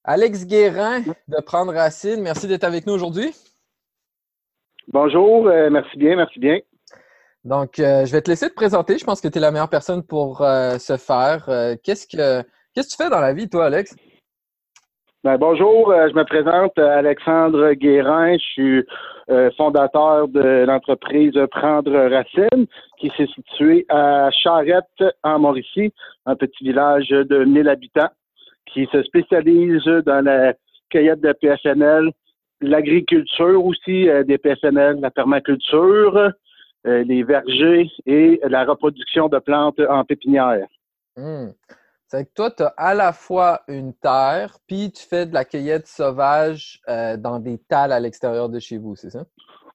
Alex Guérin de Prendre Racine, merci d'être avec nous aujourd'hui. Bonjour, merci bien, merci bien. Donc, je vais te laisser te présenter. Je pense que tu es la meilleure personne pour ce faire. Qu'est-ce que tu fais dans la vie, toi, Alex? Bonjour, je me présente Alexandre Guérin. Je suis fondateur de l'entreprise Prendre Racine qui s'est située à Charette, en Mauricie, un petit village de 1000 habitants qui se spécialise dans la cueillette de PFNL, l'agriculture aussi, des PFNL, la permaculture, les vergers et la reproduction de plantes en pépinière. Hmm. C'est que toi, tu as à la fois une terre, puis tu fais de la cueillette sauvage dans des talles à l'extérieur de chez vous, c'est ça?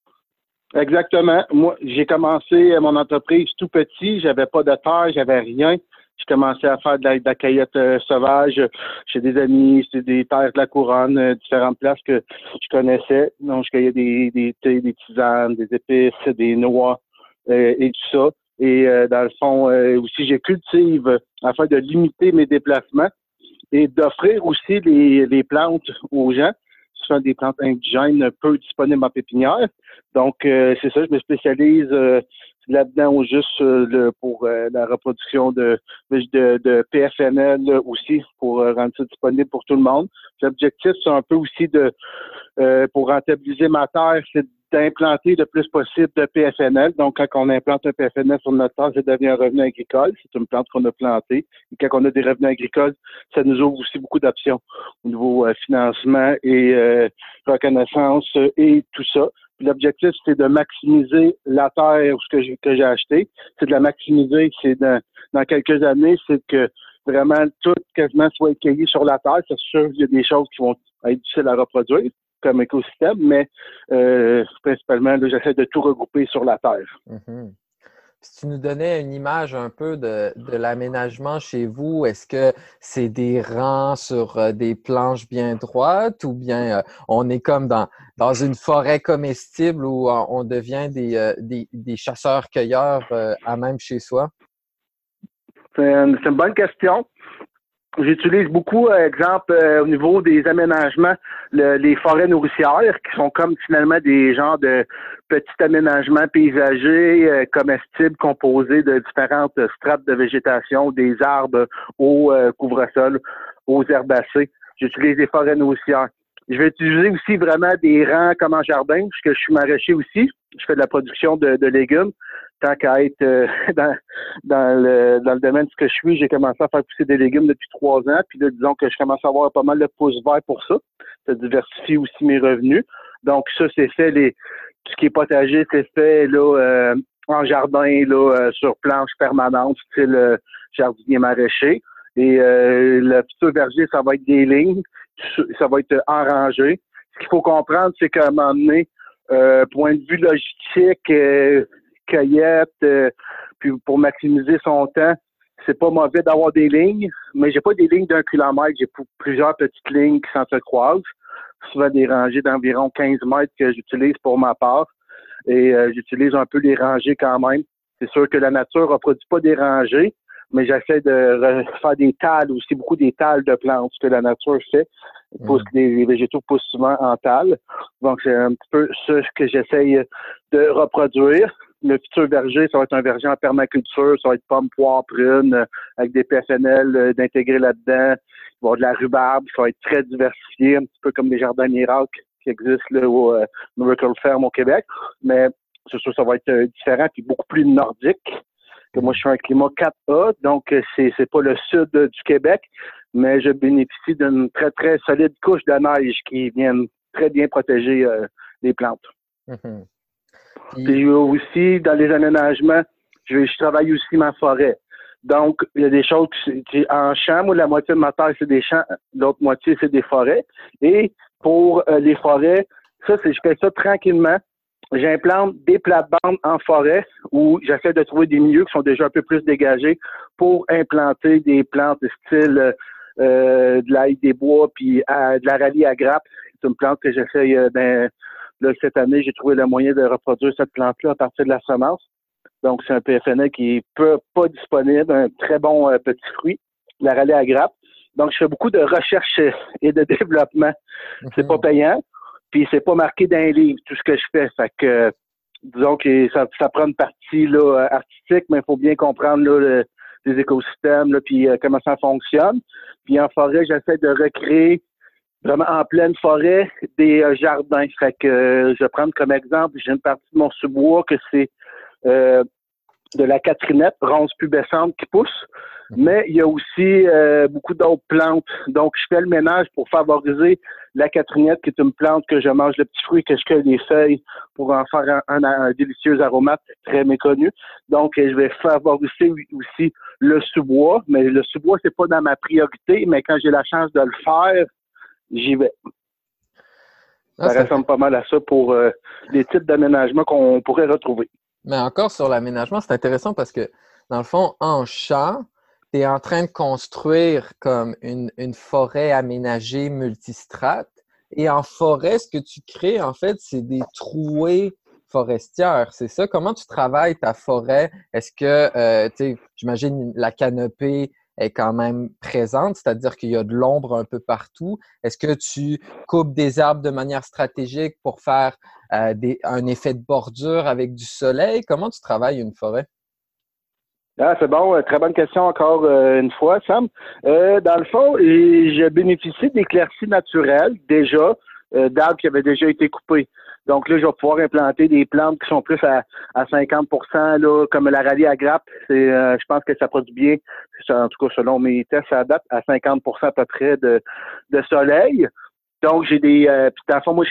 Exactement. Moi, j'ai commencé mon entreprise tout petit. J'avais pas de terre, j'avais rien. J'ai commencé à faire de la cueillette sauvage chez des amis, c'est des terres de la couronne, différentes places que je connaissais. Donc, je cueillais des thés, des tisanes, des épices, des noix et tout ça. Et dans le fond, aussi, je cultive afin de limiter mes déplacements et d'offrir aussi les plantes aux gens. Ce sont des plantes indigènes peu disponibles en pépinière. Donc, c'est ça, je me spécialise là-dedans au juste pour la reproduction de PFNL aussi, pour rendre ça disponible pour tout le monde. L'objectif, c'est un peu aussi pour rentabiliser ma terre, c'est d'implanter le plus possible de PFNL. Donc, quand on implante un PFNL sur notre terre, ça devient un revenu agricole. C'est une plante qu'on a plantée. Et quand on a des revenus agricoles, ça nous ouvre aussi beaucoup d'options au niveau financement et reconnaissance et tout ça. Puis l'objectif, c'est de maximiser la terre que j'ai acheté. C'est de la maximiser. C'est dans quelques années, c'est que vraiment tout quasiment soit cueilli sur la terre. C'est sûr qu'il y a des choses qui vont être difficiles à reproduire comme écosystème, mais principalement, là, j'essaie de tout regrouper sur la terre. Mm-hmm. Si tu nous donnais une image un peu de l'aménagement chez vous, est-ce que c'est des rangs sur des planches bien droites ou bien on est comme dans une forêt comestible où on devient des chasseurs-cueilleurs à même chez soi? C'est une bonne question. J'utilise beaucoup, exemple, au niveau des aménagements, les forêts nourricières, qui sont comme finalement des genres de petits aménagements paysagers comestibles composés de différentes strates de végétation, des arbres aux couvre-sols, aux herbacées. J'utilise les forêts nourricières. Je vais utiliser aussi vraiment des rangs comme en jardin, puisque je suis maraîcher aussi. Je fais de la production de légumes. Tant qu'à être dans le domaine de ce que je suis, j'ai commencé à faire pousser des légumes depuis 3 ans. Puis là, disons que je commence à avoir pas mal de pouces verts pour ça. Ça diversifie aussi mes revenus. Donc, ça, c'est fait. Tout ce qui est potager, c'est fait là en jardin, là, sur planche permanente, style jardinier maraîcher. Et le futur verger, ça va être des lignes. Ça va être enrangé. Ce qu'il faut comprendre, c'est qu'à un moment donné, point de vue logistique, cueillette, puis pour maximiser son temps, c'est pas mauvais d'avoir des lignes, mais j'ai pas des lignes d'1 kilomètre, j'ai plusieurs petites lignes qui s'entrecroisent, souvent des rangées d'environ 15 mètres que j'utilise pour ma part, et j'utilise un peu les rangées quand même. C'est sûr que la nature ne produit pas des rangées, mais j'essaie de faire des talles aussi, beaucoup des talles de plantes, ce que la nature fait. Les végétaux poussent souvent en talles. Donc, c'est un petit peu ça que j'essaye de reproduire. Le futur verger, ça va être un verger en permaculture, ça va être pommes, poires, prunes, avec des PFNL d'intégrer là-dedans. Il va y avoir de la rhubarbe, ça va être très diversifié, un petit peu comme les jardins miracles qui existent là, au Miracle Farm au Québec. Mais c'est sûr, ça va être différent puis beaucoup plus nordique. Que moi, je suis un climat 4A, donc c'est pas le sud du Québec, mais je bénéficie d'une très, très solide couche de neige qui vient très bien protéger les plantes. Mm-hmm. Puis aussi, dans les aménagements, je travaille aussi ma forêt. Donc, il y a des choses qui en champ, moi, la moitié de ma terre, c'est des champs, l'autre moitié, c'est des forêts. Et pour les forêts, je fais ça tranquillement. J'implante des plates-bandes en forêt où j'essaie de trouver des milieux qui sont déjà un peu plus dégagés pour implanter des plantes de style de l'ail des bois puis de la rallye à grappe. C'est une plante que j'essaie là, cette année, j'ai trouvé le moyen de reproduire cette plante-là à partir de la semence. Donc, c'est un PFNL qui est pas disponible, un très bon petit fruit, la rallye à grappe. Donc, je fais beaucoup de recherche et de développement. C'est pas Mhm. payant, puis c'est pas marqué dans un livre, tout ce que je fais. Fait que, disons que ça prend une partie là, artistique, mais il faut bien comprendre là, les écosystèmes, là, puis comment ça fonctionne. Puis en forêt, j'essaie de recréer vraiment en pleine forêt des jardins. Fait que je vais prendre comme exemple, j'ai une partie de mon sous-bois que c'est euh, de la catrinette, ronce pubescente qui pousse, Mhm. mais il y a aussi beaucoup d'autres plantes. Donc, je fais le ménage pour favoriser la catrinette, qui est une plante que je mange le petit fruit, que je cueille les feuilles pour en faire un délicieux aromate très méconnu. Donc, je vais favoriser aussi le sous-bois, mais le sous-bois, c'est pas dans ma priorité, mais quand j'ai la chance de le faire, j'y vais. Ah, Ça ressemble pas mal à ça pour les types d'aménagements qu'on pourrait retrouver. Mais encore sur l'aménagement, c'est intéressant parce que, dans le fond, en champ, tu es en train de construire comme une forêt aménagée multistrate. Et en forêt, ce que tu crées, en fait, c'est des trouées forestières. C'est ça? Comment tu travailles ta forêt? Est-ce que, tu sais, j'imagine la canopée est quand même présente, c'est-à-dire qu'il y a de l'ombre un peu partout. Est-ce que tu coupes des arbres de manière stratégique pour faire un effet de bordure avec du soleil? Comment tu travailles une forêt? Ah, c'est bon. Très bonne question encore une fois, Sam. Dans le fond, je bénéficie d'éclaircies naturelles déjà, d'arbres qui avaient déjà été coupés. Donc là, je vais pouvoir implanter des plantes qui sont plus à 50 là, comme la rallye à grappe. Je pense que ça produit bien, en tout cas selon mes tests, ça date à 50 à peu près de soleil. Donc, j'ai des. Puis dans le fond, moi,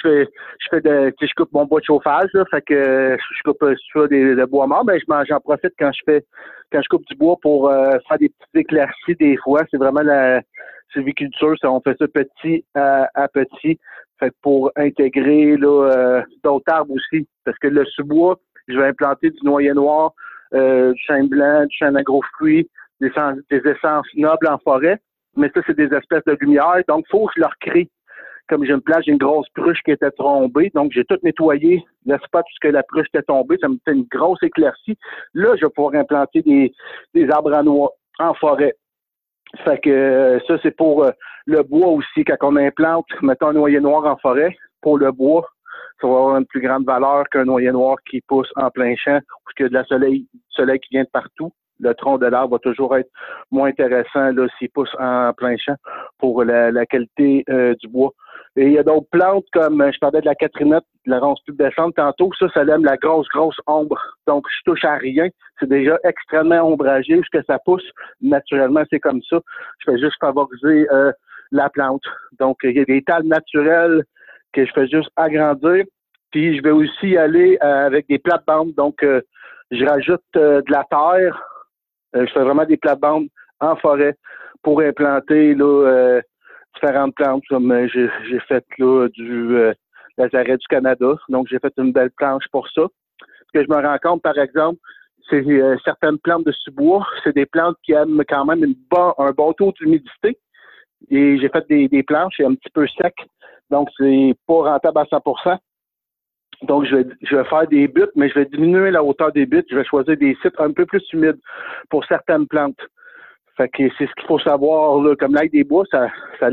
je coupe mon bois de chauffage, là, fait que je coupe ça de bois mort, ben j'en profite quand je coupe du bois pour faire des petites éclaircies des fois. C'est vraiment la sylviculture, on fait ça petit à petit. Fait que pour intégrer là, d'autres arbres aussi. Parce que le sous-bois, je vais implanter du noyer noir, du chêne blanc, du chêne à gros fruits, des essences nobles en forêt. Mais ça, c'est des espèces de lumière. Donc, il faut que je leur crée comme j'ai une place, j'ai une grosse pruche qui était tombée, donc j'ai tout nettoyé le spot puisque la pruche était tombée, ça me fait une grosse éclaircie. Là, je vais pouvoir implanter des arbres à noix en forêt. Fait que ça, c'est pour le bois aussi. Quand on implante, mettons un noyer noir en forêt, pour le bois, ça va avoir une plus grande valeur qu'un noyer noir qui pousse en plein champ, parce qu'il y a de la soleil qui vient de partout. Le tronc de l'arbre va toujours être moins intéressant là, s'il pousse en plein champ pour la qualité du bois. Et il y a d'autres plantes comme, je parlais de la catrinette, de la ronce pubescente tantôt, ça aime la grosse ombre. Donc, je touche à rien. C'est déjà extrêmement ombragé, ce que ça pousse. Naturellement, c'est comme ça. Je fais juste favoriser la plante. Donc, il y a des tales naturelles que je fais juste agrandir. Puis, je vais aussi aller avec des plates-bandes. Donc, je rajoute de la terre. Je fais vraiment des plates-bandes en forêt pour implanter là, différentes plantes. Comme j'ai fait là, du lazaret du Canada. Donc, j'ai fait une belle planche pour ça. Ce que je me rends compte, par exemple, c'est certaines plantes de sous-bois, c'est des plantes qui aiment quand même un bon taux d'humidité. Et j'ai fait des planches un petit peu secs, donc c'est pas rentable à 100%. Donc, je vais faire des buttes, mais je vais diminuer la hauteur des buttes. Je vais choisir des sites un peu plus humides pour certaines plantes. Fait que c'est ce qu'il faut savoir, là. Comme l'ail des bois, ça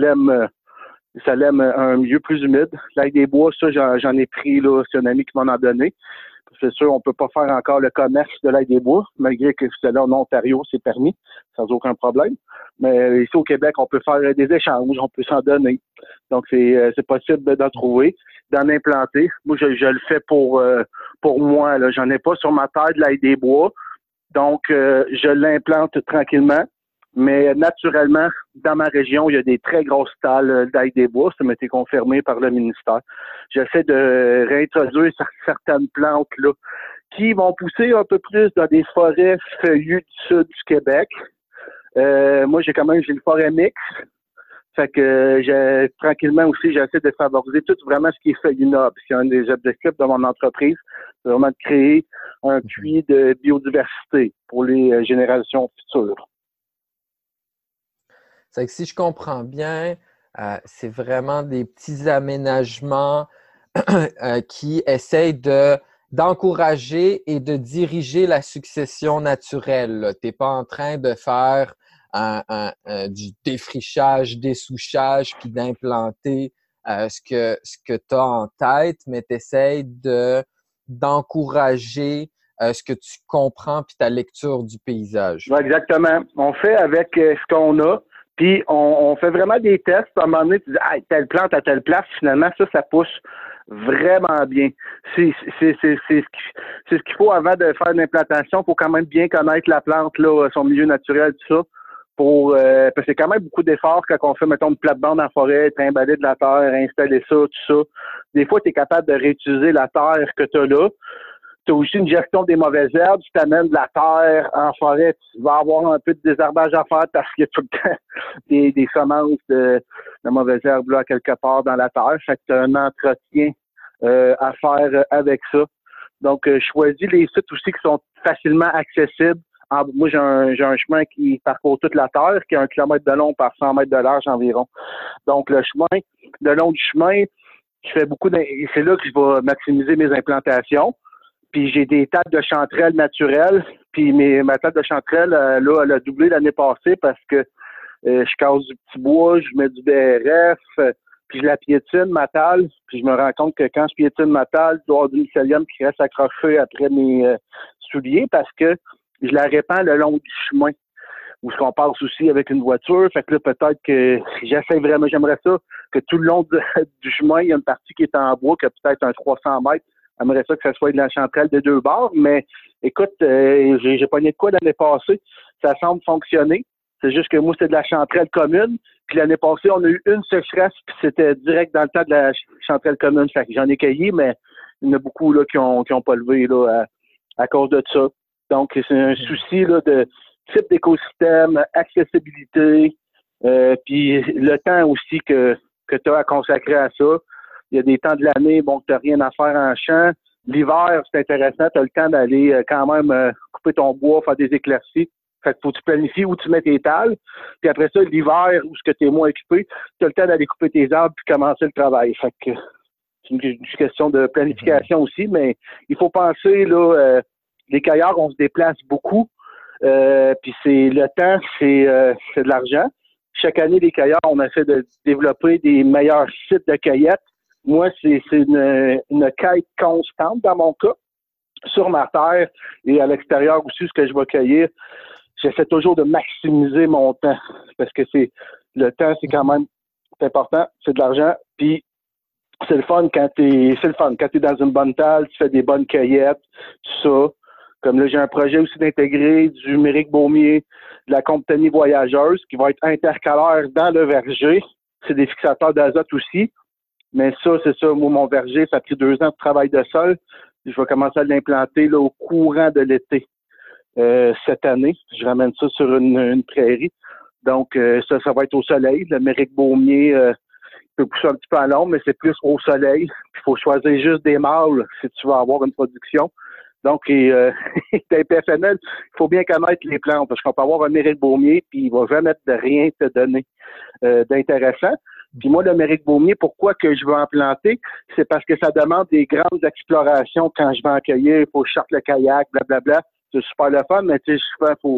l'aime un milieu plus humide. L'ail des bois, ça, j'en ai pris, là, c'est un ami qui m'en a donné. C'est sûr, on peut pas faire encore le commerce de l'ail des bois, malgré que cela en Ontario, c'est permis, sans aucun problème. Mais ici au Québec, on peut faire des échanges, on peut s'en donner. Donc, c'est possible d'en trouver, d'en implanter. Moi, je le fais pour moi. Là. J'en ai pas sur ma terre de l'ail des bois. Donc, je l'implante tranquillement. Mais naturellement, dans ma région, il y a des très grosses talles d'ail des bois. Ça m'a été confirmé par le ministère. J'essaie de réintroduire certaines plantes là, qui vont pousser un peu plus dans des forêts feuillues du sud du Québec. Moi, j'ai une forêt mixte. Fait que tranquillement aussi, j'essaie de favoriser tout vraiment ce qui est feuillu noble. C'est un des objectifs de mon entreprise, c'est vraiment de créer un puits de biodiversité pour les générations futures. C'est que si je comprends bien, c'est vraiment des petits aménagements qui essayent d'encourager et de diriger la succession naturelle. Tu n'es pas en train de faire du défrichage, dessouchage, puis d'implanter ce que tu as en tête, mais tu essaies d'encourager ce que tu comprends puis ta lecture du paysage. Ouais, exactement. On fait avec ce qu'on a, puis on fait vraiment des tests. À un moment donné, tu dis, ah, telle plante à telle place, finalement, ça pousse vraiment bien. C'est ce qu'il faut avant de faire une implantation. Il faut quand même bien connaître la plante, là, son milieu naturel, tout ça. Parce que c'est quand même beaucoup d'efforts quand on fait, mettons, une plate-bande en forêt, trimballer de la terre, installer ça, tout ça. Des fois, tu es capable de réutiliser la terre que tu as là. Tu as aussi une gestion des mauvaises herbes. Si tu amènes de la terre en forêt, tu vas avoir un peu de désherbage à faire parce qu'il y a tout le temps des semences de mauvaises herbes là, quelque part dans la terre. Fait que tu as un entretien à faire avec ça. Donc, je choisis les sites aussi qui sont facilement accessibles. Moi, j'ai un chemin qui parcourt toute la terre, qui a 1 kilomètre de long par 100 mètres de large environ. Donc, le chemin, le long du chemin, c'est là que je vais maximiser mes implantations. Puis j'ai des tables de chanterelles naturelles. Puis ma table de chanterelle, là, elle a doublé l'année passée parce que je casse du petit bois, je mets du BRF, puis je la piétine, ma table. Puis je me rends compte que quand je piétine ma table, il doit y avoir du mycélium qui reste accroché après mes souliers parce que je la répands le long du chemin. Ou ce qu'on passe aussi avec une voiture. Fait que là, peut-être que j'aimerais ça, que tout le long du chemin, il y a une partie qui est en bois, qui a peut-être un 300 mètres. J'aimerais ça que ça soit de la chanterelle de 2 bords, mais écoute, j'ai pogné de quoi l'année passée. Ça semble fonctionner. C'est juste que moi, c'est de la chanterelle commune. Puis l'année passée, on a eu une sécheresse, puis c'était direct dans le temps de la chanterelle commune. Fait que j'en ai cueilli, mais il y en a beaucoup là, qui ont pas levé là, à cause de ça. Donc, c'est un souci là, de type d'écosystème, accessibilité, puis le temps aussi que tu as à consacrer à ça. Il y a des temps de l'année, bon, que tu n'as rien à faire en champ. L'hiver, c'est intéressant, tu as le temps d'aller quand même couper ton bois, faire des éclaircies. Fait que faut que tu planifies où tu mets tes talles. Puis après ça, l'hiver, où ce que tu es moins occupé, tu as le temps d'aller couper tes arbres puis commencer le travail. Fait que c'est une question de planification aussi, mais il faut penser, là, les cueilleurs, on se déplace beaucoup. Puis c'est le temps, c'est de l'argent. Chaque année, les cueilleurs, on essaie de développer des meilleurs sites de cueillette. Moi, c'est une quête constante dans mon cas, sur ma terre et à l'extérieur aussi, ce que je vais cueillir. J'essaie toujours de maximiser mon temps parce que le temps, c'est quand même important, c'est de l'argent. Puis c'est le fun quand t'es dans une bonne table, tu fais des bonnes cueillettes, tout ça. Comme là, j'ai un projet aussi d'intégrer du Méric Baumier, de la compagnie voyageuse qui va être intercalaire dans le verger. C'est des fixateurs d'azote aussi. Mais ça, c'est ça. Moi, mon verger, ça a pris 2 ans de travail de sol. Je vais commencer à l'implanter là, au courant de l'été cette année. Je ramène ça sur une prairie. Donc, ça va être au soleil. Le Méric Baumier peut pousser un petit peu à l'ombre, mais c'est plus au soleil. Il faut choisir juste des mâles si tu veux avoir une production. Donc, t'es PFNL, il faut bien connaître les plantes parce qu'on peut avoir un Méric Baumier puis il va jamais de rien te donner d'intéressant. Puis moi, le Méric Baumier, pourquoi que je veux en planter? C'est parce que ça demande des grandes explorations quand je vais en cueillir. Il faut que je sorte le kayak, blablabla. C'est super le fun, mais tu sais,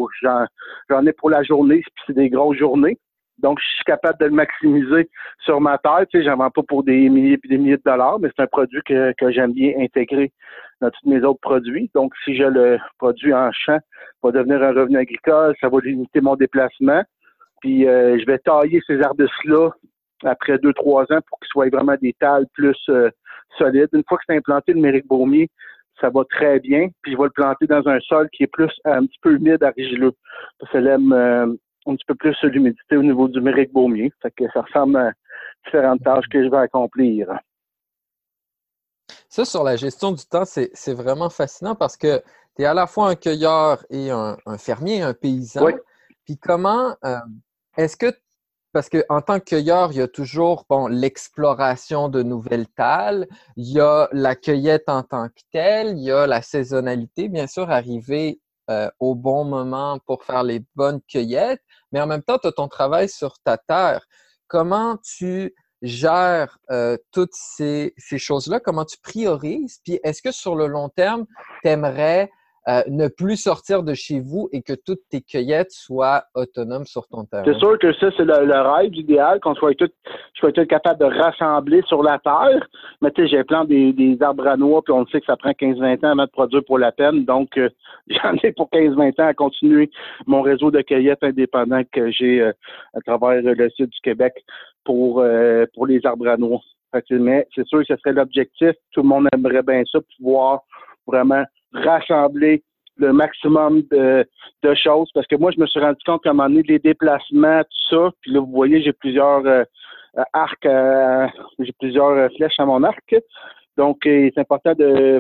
j'en ai pour la journée, puis c'est des grosses journées. Donc, je suis capable de le maximiser sur ma terre. Tu sais, j'en vends pas pour des milliers et des milliers de dollars, mais c'est un produit que j'aime bien intégrer dans tous mes autres produits. Donc, si je le produis en champ, ça va devenir un revenu agricole, ça va limiter mon déplacement. Puis, je vais tailler ces arbustes-là après 2-3 ans pour qu'ils soient vraiment des talles plus solides. Une fois que c'est implanté, le Méric Baumier, ça va très bien. Puis, je vais le planter dans un sol qui est plus un petit peu humide, argileux. Parce que l'aime un petit peu plus l'humidité au niveau du Méric Baumier. Fait que ça ressemble à différentes tâches que je vais accomplir. Ça, sur la gestion du temps, c'est vraiment fascinant parce que tu es à la fois un cueilleur et un fermier, un paysan. Oui. Puis comment est-ce que, parce qu'en tant que cueilleur, il y a toujours l'exploration de nouvelles talles, il y a la cueillette en tant que telle, il y a la saisonnalité, bien sûr, arriver au bon moment pour faire les bonnes cueillettes, mais en même temps, tu as ton travail sur ta terre. Comment tu gères toutes ces choses-là? Comment tu priorises? Puis est-ce que sur le long terme, tu aimerais ne plus sortir de chez vous et que toutes tes cueillettes soient autonomes sur ton terrain? C'est sûr que ça, c'est le rêve idéal, je sois tout capable de rassembler sur la terre. Mais tu sais, j'ai plein des arbres à noix, puis on sait que ça prend 15-20 ans à mettre produire pour la peine. Donc, j'en ai pour 15-20 ans à continuer mon réseau de cueillettes indépendant que j'ai à travers le sud du Québec pour les arbres à noix. Mais c'est sûr que ce serait l'objectif. Tout le monde aimerait bien ça, pouvoir vraiment rassembler le maximum de choses. Parce que moi, je me suis rendu compte qu'à un moment donné, les déplacements, tout ça, puis là, vous voyez, j'ai plusieurs arcs, j'ai plusieurs flèches à mon arc. Donc, c'est important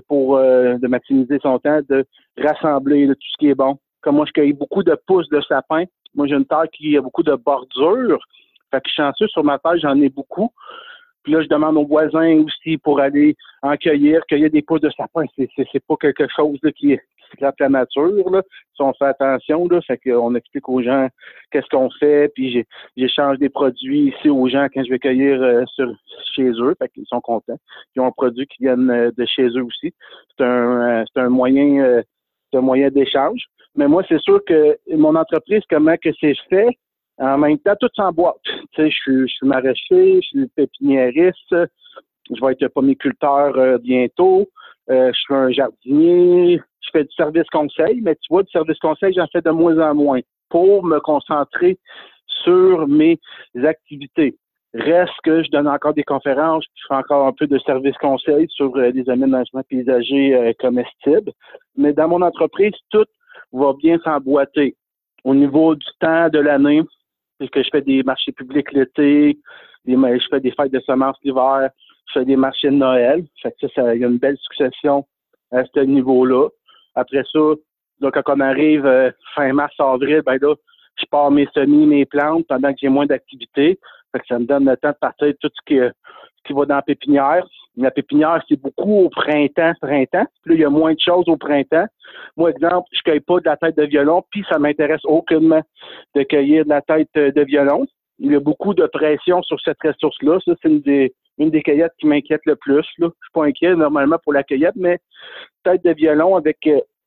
de maximiser son temps, de rassembler tout ce qui est bon. Comme moi, je cueille beaucoup de pousses de sapin. Moi, j'ai une terre qui a beaucoup de bordures. Fait que je suis chanceux sur ma terre, j'en ai beaucoup. Puis là, je demande aux voisins aussi pour aller en cueillir des pousses de sapin. C'est pas quelque chose là, qui scrape la nature, là. Si on fait attention, là, fait qu'on explique aux gens qu'est-ce qu'on fait, puis j'échange des produits ici aux gens quand je vais cueillir chez eux, fait qu'ils sont contents. Ils ont un produit qui vient de chez eux aussi. C'est un moyen d'échange. Mais moi, c'est sûr que mon entreprise, comment que c'est fait, en même temps, tout s'emboîte. Tu sais, je suis maraîcher, je suis pépiniériste, je vais être pomiculteur bientôt, je suis un jardinier, je fais du service conseil, mais tu vois, du service conseil, j'en fais de moins en moins pour me concentrer sur mes activités. Reste que je donne encore des conférences, je fais encore un peu de service conseil sur les aménagements paysagers comestibles. Mais dans mon entreprise, tout va bien s'emboîter. Au niveau du temps de l'année, c'est que je fais des marchés publics l'été, je fais des fêtes de semences l'hiver, je fais des marchés de Noël. Fait que ça, il y a une belle succession à ce niveau-là. Après ça, là, quand on arrive fin mars, avril, ben là, je pars mes semis, mes plantes pendant que j'ai moins d'activité. Fait que ça me donne le temps de partir tout ce qui va dans la pépinière. La pépinière, c'est beaucoup au printemps. Puis là, il y a moins de choses au printemps. Moi, exemple, je cueille pas de la tête de violon, puis ça m'intéresse aucunement de cueillir de la tête de violon. Il y a beaucoup de pression sur cette ressource-là. Ça, c'est une des cueillettes qui m'inquiète le plus, là. Je suis pas inquiet normalement pour la cueillette, mais tête de violon avec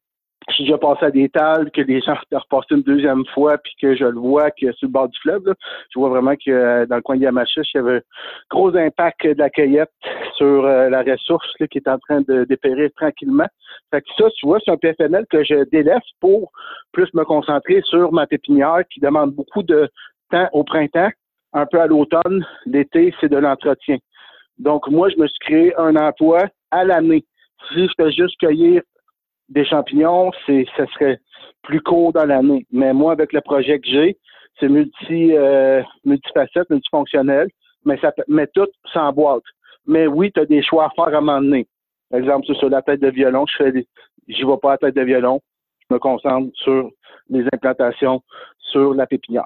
si je passe à des tables, que les gens repassent une deuxième fois, puis que je le vois que sur le bord du fleuve, là, je vois vraiment que dans le coin de Yamachiche, il y avait un gros impact de la cueillette sur la ressource là, qui est en train de dépérir tranquillement. Fait que ça, tu vois, c'est un PFNL que je délaisse pour plus me concentrer sur ma pépinière qui demande beaucoup de temps au printemps, un peu à l'automne. L'été, c'est de l'entretien. Donc, moi, je me suis créé un emploi à l'année. Si je fais juste cueillir des champignons, ça serait plus court dans l'année. Mais moi, avec le projet que j'ai, c'est multifacette, multifonctionnel, mais tout s'emboîte. Mais oui, tu as des choix à faire à un moment donné. Par exemple, sur la tête de violon, j'y vais pas à la tête de violon, je me concentre sur les implantations, sur la pépinière.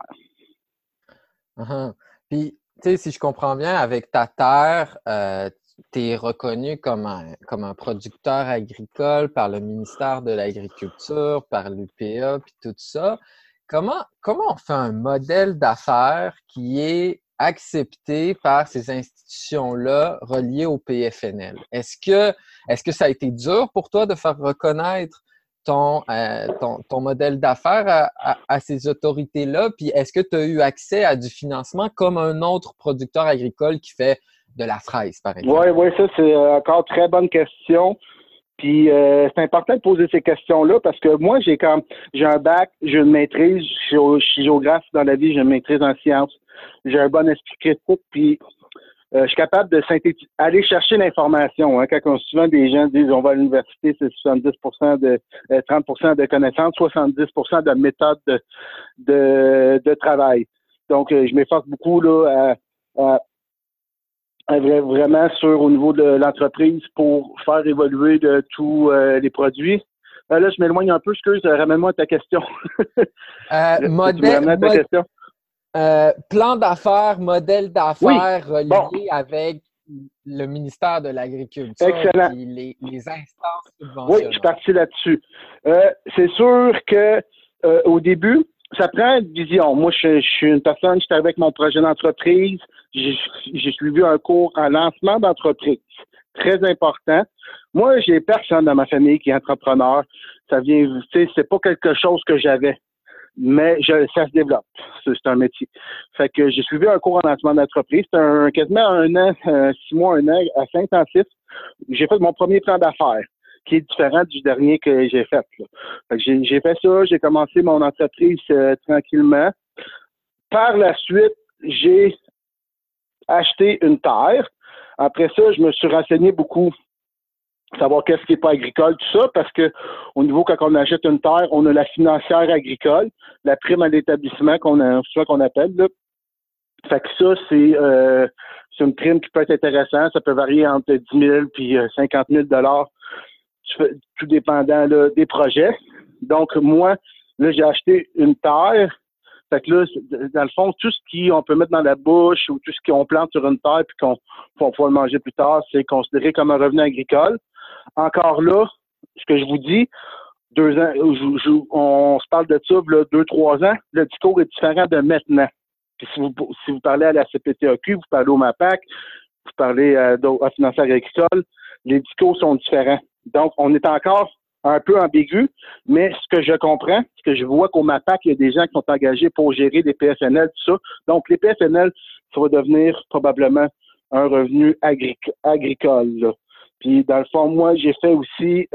Uh-huh. Puis, tu sais, si je comprends bien, avec ta terre, tu es reconnu comme un producteur agricole par le ministère de l'Agriculture, par l'UPA, puis tout ça. Comment on fait un modèle d'affaires qui est accepté par ces institutions-là reliées au PFNL? Est-ce que ça a été dur pour toi de faire reconnaître ton modèle d'affaires à ces autorités-là? Puis est-ce que tu as eu accès à du financement comme un autre producteur agricole qui fait de la fraise, par exemple? Oui, ça, c'est encore très bonne question. Puis c'est important de poser ces questions-là parce que moi, j'ai un bac, j'ai une maîtrise, je suis géographe dans la vie, j'ai une maîtrise en sciences, j'ai un bon esprit critique, puis je suis capable de aller chercher l'information. Hein, quand souvent des gens disent on va à l'université, c'est 70% de 30% de connaissances, 70% de méthode de travail. Donc, je m'efforce beaucoup là vraiment au niveau de l'entreprise pour faire évoluer de tous les produits. Là, je m'éloigne un peu, excuse, ramène-moi à ta question. Plan d'affaires, modèle d'affaires relié avec le ministère de l'Agriculture et les instances subventionnaires. Oui, je suis parti là-dessus. C'est sûr que au début, ça prend une vision. Moi, je suis une personne, j'étais avec mon projet d'entreprise, j'ai suivi un cours en lancement d'entreprise. très important. Moi, j'ai personne dans ma famille qui est entrepreneur. Ça vient, tu sais, c'est pas quelque chose que j'avais. Mais ça se développe. C'est un métier. Fait que j'ai suivi un cours en lancement d'entreprise. C'était quasiment un an, 6 mois, un an, assez intensif. J'ai fait mon premier plan d'affaires, qui est différent du dernier que j'ai fait. Là. Fait que j'ai fait ça, j'ai commencé mon entreprise tranquillement. Par la suite, j'ai acheté une terre. Après ça, je me suis renseigné beaucoup savoir qu'est-ce qui n'est pas agricole, tout ça, parce que au niveau, quand on achète une terre, on a la financière agricole, la prime à l'établissement qu'on appelle, là. Fait que ça, c'est une prime qui peut être intéressante. Ça peut varier entre 10 000 puis 50 000 tout dépendant là, des projets. Donc, moi, là, j'ai acheté une terre. Fait que là, dans le fond, tout ce qu'on peut mettre dans la bouche ou tout ce qu'on plante sur une terre puis qu'on va pouvoir le manger plus tard, c'est considéré comme un revenu agricole. Encore là, ce que je vous dis, 2 ans, on se parle de ça, là, 2-3 ans, le discours est différent de maintenant. Puis si vous parlez à la CPTAQ, vous parlez au MAPAC, vous parlez à Financière agricole, les discours sont différents. Donc, on est encore un peu ambigu, mais ce que je comprends, ce que je vois qu'au MAPAC, il y a des gens qui sont engagés pour gérer des PFNL, tout ça. Donc, les PFNL, ça va devenir probablement un revenu agricole. Là. Puis, dans le fond, moi, j'ai fait aussi,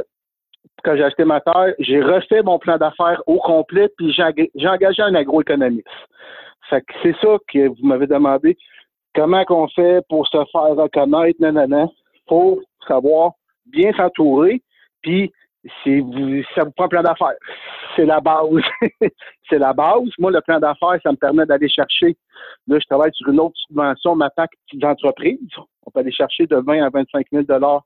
quand j'ai acheté ma terre, j'ai refait mon plan d'affaires au complet, puis j'ai engagé un agroéconomiste. Fait que c'est ça que vous m'avez demandé. Comment qu'on fait pour se faire reconnaître, nanana. Faut savoir bien s'entourer, puis ça vous prend un plan d'affaires. C'est la base. C'est la base. Moi, le plan d'affaires, ça me permet d'aller chercher. Là, je travaille sur une autre subvention, MAPAC petites entreprises. On peut aller chercher de 20 à 25 000 là.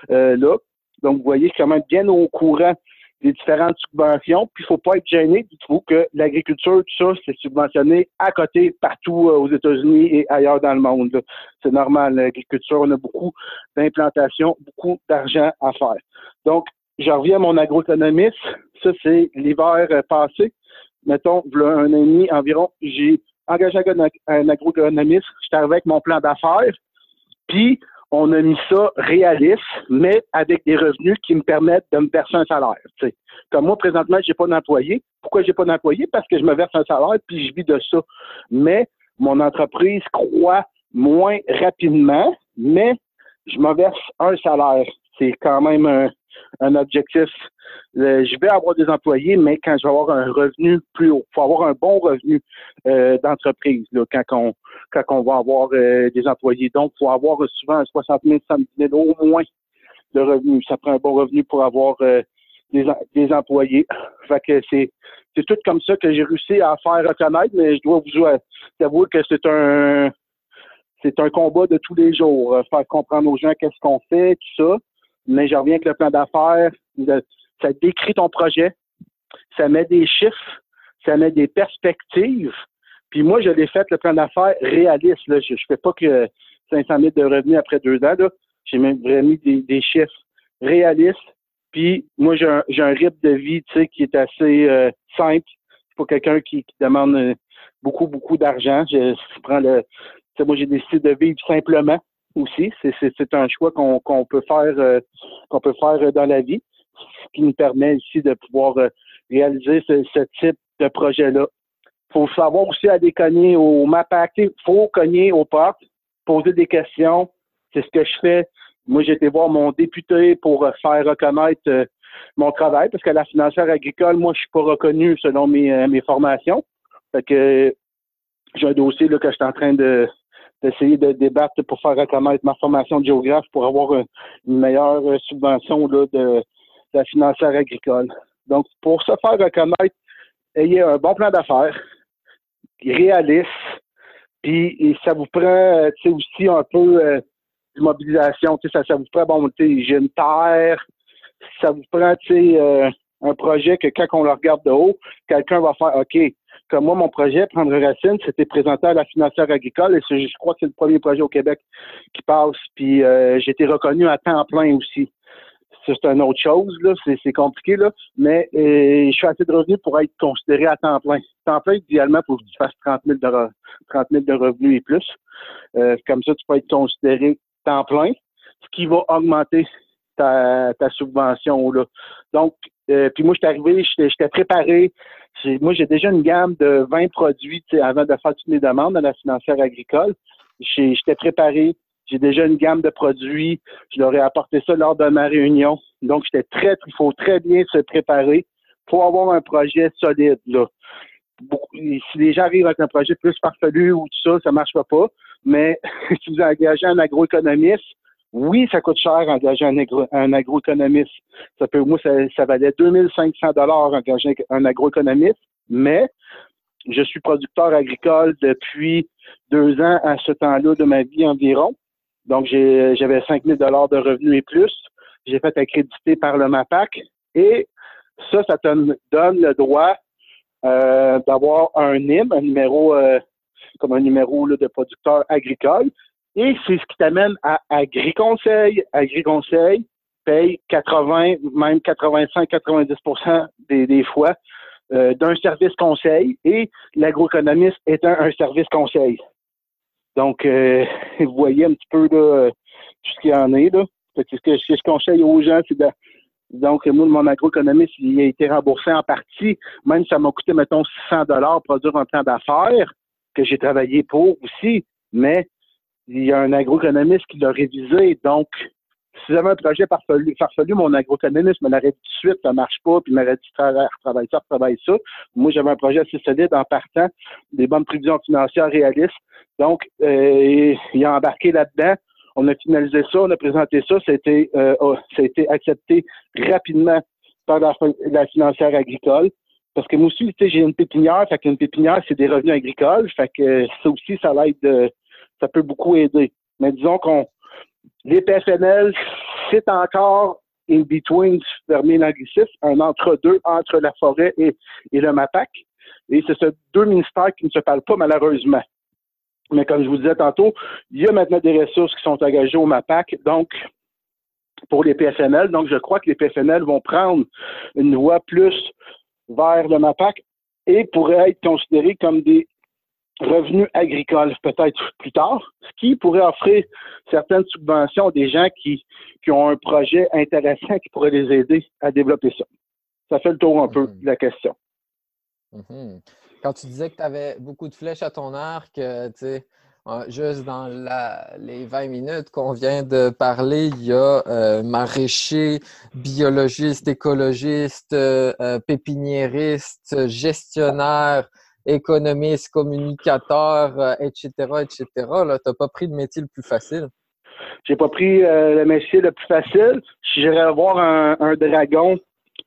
Donc, vous voyez, je suis quand même bien au courant des différentes subventions. Puis, il ne faut pas être gêné du tout que l'agriculture, tout ça, c'est subventionné à côté, partout aux États-Unis et ailleurs dans le monde. Là. C'est normal, l'agriculture, on a beaucoup d'implantations, beaucoup d'argent à faire. Donc, je reviens à mon agroéconomiste. Ça, c'est l'hiver passé. Mettons, il y a 1 an et demi environ, j'ai engagé un agroéconomiste. J'étais arrivé avec mon plan d'affaires. Puis, on a mis ça réaliste, mais avec des revenus qui me permettent de me verser un salaire. T'sais. Comme moi, présentement, j'ai pas d'employé. Pourquoi j'ai pas d'employé? Parce que je me verse un salaire puis je vis de ça. Mais mon entreprise croît moins rapidement, mais je me verse un salaire. C'est quand même un objectif. Je vais avoir des employés, mais quand je vais avoir un revenu plus haut, il faut avoir un bon revenu d'entreprise là, quand on va avoir des employés. Donc, il faut avoir souvent 60 000, 70 000 au moins de revenus. Ça prend un bon revenu pour avoir des employés. Fait que c'est tout comme ça que j'ai réussi à faire reconnaître, mais je dois vous avouer que c'est un combat de tous les jours. Faire comprendre aux gens qu'est-ce qu'on fait, tout ça. Mais je reviens avec le plan d'affaires. Ça décrit ton projet. Ça met des chiffres. Ça met des perspectives. Puis moi, je l'ai fait, le plan d'affaires réaliste. Là. Je ne fais pas que 500 000 de revenus après 2 ans. Là. J'ai même vraiment mis des chiffres réalistes. Puis moi, j'ai un rythme de vie qui est assez simple. C'est pas quelqu'un qui demande beaucoup, beaucoup d'argent. Je prends moi, j'ai décidé de vivre simplement aussi. C'est un choix qu'on peut faire dans la vie, ce qui nous permet ici de pouvoir réaliser ce type de projet-là. Il faut savoir aussi aller cogner au MAPAC. Il faut cogner aux portes, poser des questions. C'est ce que je fais. Moi, j'ai été voir mon député pour faire reconnaître mon travail, parce qu'à la financière agricole, moi, je suis pas reconnu selon mes formations. Fait que j'ai un dossier là, que je suis en train d'essayer de débattre pour faire reconnaître ma formation de géographe pour avoir une meilleure subvention là, de la financière agricole. Donc, pour se faire reconnaître, ayez un bon plan d'affaires, réaliste, puis ça vous prend aussi un peu d'immobilisation. Ça vous prend, j'ai une terre, ça vous prend un projet que quand on le regarde de haut, quelqu'un va faire OK. Comme moi, mon projet, Prendre Racine, c'était présenté à la financière agricole et je crois que c'est le premier projet au Québec qui passe. Puis j'ai été reconnu à temps plein aussi. Ça, c'est une autre chose, là. C'est compliqué, là. Mais je suis assez de revenus pour être considéré à temps plein. Temps plein, idéalement, pour que tu fasses 30 000 de revenus et plus. Comme ça, tu peux être considéré temps plein. ce qui va augmenter ta subvention, là. Donc, puis moi, je suis arrivé, j'étais préparé. Moi, j'ai déjà une gamme de 20 produits, avant de faire toutes mes demandes à la financière agricole. J'étais préparé. J'ai déjà une gamme de produits. Je leur ai apporté ça lors de ma réunion. Donc, il faut très bien se préparer pour avoir un projet solide, là. Si les gens arrivent avec un projet plus farfelu ou tout ça, ça ne marchera pas. Mais si vous engagez un agroéconomiste, oui, ça coûte cher engager un agroéconomiste. Ça valait 2500 $ engager un agroéconomiste, mais je suis producteur agricole depuis 2 ans à ce temps-là de ma vie environ. Donc, j'avais 5 000 $ de revenus et plus. J'ai fait accréditer par le MAPAC et ça te donne le droit d'avoir un NIM, un numéro comme un numéro là, de producteur agricole. Et c'est ce qui t'amène à Agriconseil. Agriconseil paye 80, même 85-90% des fois d'un service conseil et l'agroéconomiste est un service conseil. Donc, vous voyez un petit peu là, tout ce qu'il y en est. Là. Ce que je conseille aux gens, c'est donc, moi, mon agroéconomiste, il a été remboursé en partie. Même ça m'a coûté, mettons, 600 $ pour produire un plan d'affaires que j'ai travaillé pour aussi. Mais il y a un agroéconomiste qui l'a révisé. Donc, si j'avais un projet farfelu, mon agroéconomiste me l'aurait dit tout de suite, ça marche pas, puis il m'aurait dit retravaille ça. Moi, j'avais un projet assez solide en partant, des bonnes prévisions financières réalistes. Donc, il a embarqué là-dedans. On a finalisé ça, on a présenté ça, ça a été accepté rapidement par la financière agricole. Parce que moi aussi, tu sais, j'ai une pépinière, fait qu'une pépinière, c'est des revenus agricoles, fait que ça aussi, ça peut beaucoup aider. Mais disons les PFNL, c'est encore in between, fermé l'anglicisme, un entre-deux entre la forêt et le MAPAC. Et c'est ces deux ministères qui ne se parlent pas, malheureusement. Mais comme je vous disais tantôt, il y a maintenant des ressources qui sont engagées au MAPAC, donc pour les PFNL. Donc, je crois que les PFNL vont prendre une voie plus vers le MAPAC et pourraient être considérés comme des revenus agricoles peut-être plus tard, ce qui pourrait offrir certaines subventions à des gens qui ont un projet intéressant qui pourrait les aider à développer ça. Ça fait le tour un peu de la question. Quand tu disais que tu avais beaucoup de flèches à ton arc, tu sais, juste dans les 20 minutes qu'on vient de parler, il y a maraîcher, biologiste, écologiste, pépiniériste, gestionnaire, économiste, communicateur, etc., etc. Là, tu n'as pas pris le métier le plus facile. J'ai pas pris le métier le plus facile. Si j'irais voir un dragon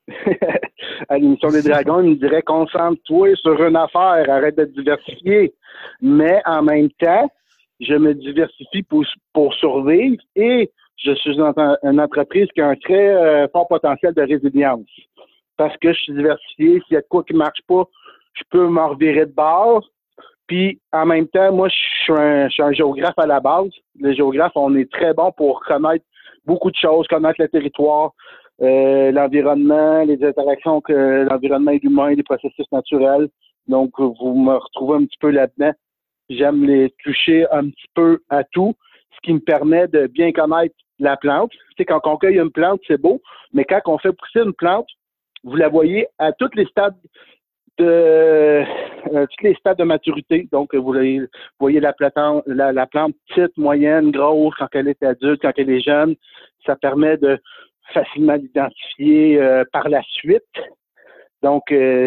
à l'émission des dragons, il me dirait concentre-toi sur une affaire, arrête de te diversifier. Mais en même temps, je me diversifie pour survivre et je suis dans une entreprise qui a un très fort potentiel de résilience. Parce que je suis diversifié, s'il y a de quoi qui ne marche pas, je peux m'en revirer de bord. Puis en même temps, moi, je suis un géographe à la base. Les géographes, on est très bon pour connaître beaucoup de choses, connaître le territoire, l'environnement, les interactions que l'environnement et l'humain, les processus naturels. Donc, vous me retrouvez un petit peu là-dedans. J'aime les toucher un petit peu à tout, ce qui me permet de bien connaître la plante. Tu sais, quand on cueille une plante, c'est beau, mais quand on fait pousser une plante, vous la voyez à tous les stades de maturité. Donc, vous voyez la plante petite, moyenne, grosse, quand elle est adulte, quand elle est jeune. Ça permet de facilement l'identifier par la suite. Donc,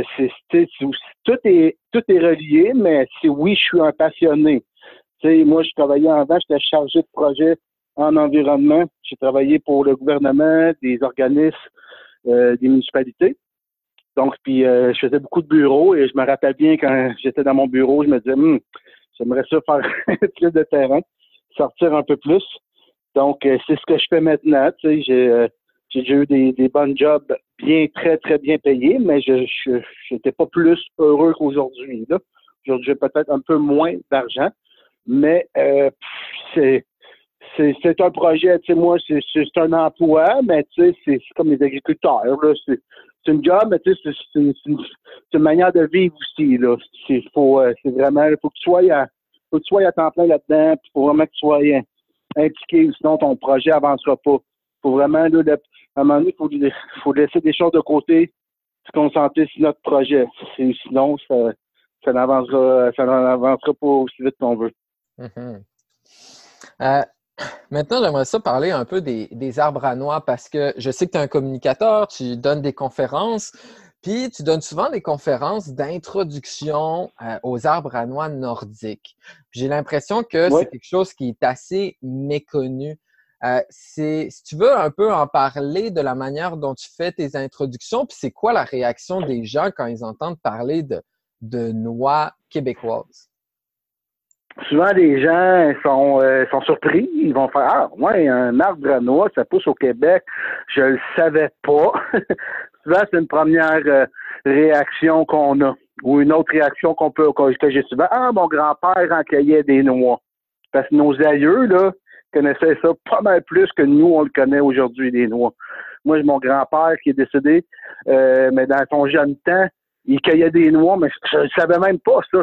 tout est relié, mais oui, je suis un passionné. Tu sais, moi, je travaillais avant, j'étais chargé de projet en environnement. J'ai travaillé pour le gouvernement, des organismes, des municipalités. Donc, puis je faisais beaucoup de bureaux et je me rappelle bien quand j'étais dans mon bureau, je me disais, j'aimerais ça faire plus de terrain, sortir un peu plus. Donc, c'est ce que je fais maintenant. Tu sais, j'ai déjà eu des bons jobs bien, très, très bien payés, mais je n'étais pas plus heureux qu'aujourd'hui. Là. Aujourd'hui, j'ai peut-être un peu moins d'argent, mais c'est un projet, tu sais, moi, c'est un emploi, mais tu sais, c'est comme les agriculteurs, là, c'est une job, mais tu sais, c'est une manière de vivre aussi, là. C'est vraiment, il faut que tu sois à temps plein là-dedans, puis il faut vraiment que tu sois impliqué, sinon ton projet avancera pas. Faut vraiment, là, à un moment donné, faut laisser des choses de côté, se concentrer sur notre projet. Sinon, ça n'avancera pas aussi vite qu'on veut. Mhm. Euh, Maintenant, j'aimerais ça parler un peu des arbres à noix parce que je sais que tu es un communicateur, tu donnes des conférences, puis tu donnes souvent des conférences d'introduction aux arbres à noix nordiques. J'ai l'impression que Oui. c'est quelque chose qui est assez méconnu. Si tu veux un peu en parler de la manière dont tu fais tes introductions, puis c'est quoi la réaction des gens quand ils entendent parler de noix québécoises? Souvent, les gens sont surpris. Ils vont faire Ah, ouais, un arbre à noix, ça pousse au Québec. Je le savais pas. Souvent, c'est une première réaction qu'on a. Ou une autre réaction que j'ai souvent. Ah, mon grand-père en cueillait des noix. Parce que nos aïeux, là, connaissaient ça pas mal plus que nous, on le connaît aujourd'hui, des noix. Moi, j'ai mon grand-père qui est décédé, mais dans son jeune temps, il cueillait des noix, mais je ne savais même pas ça.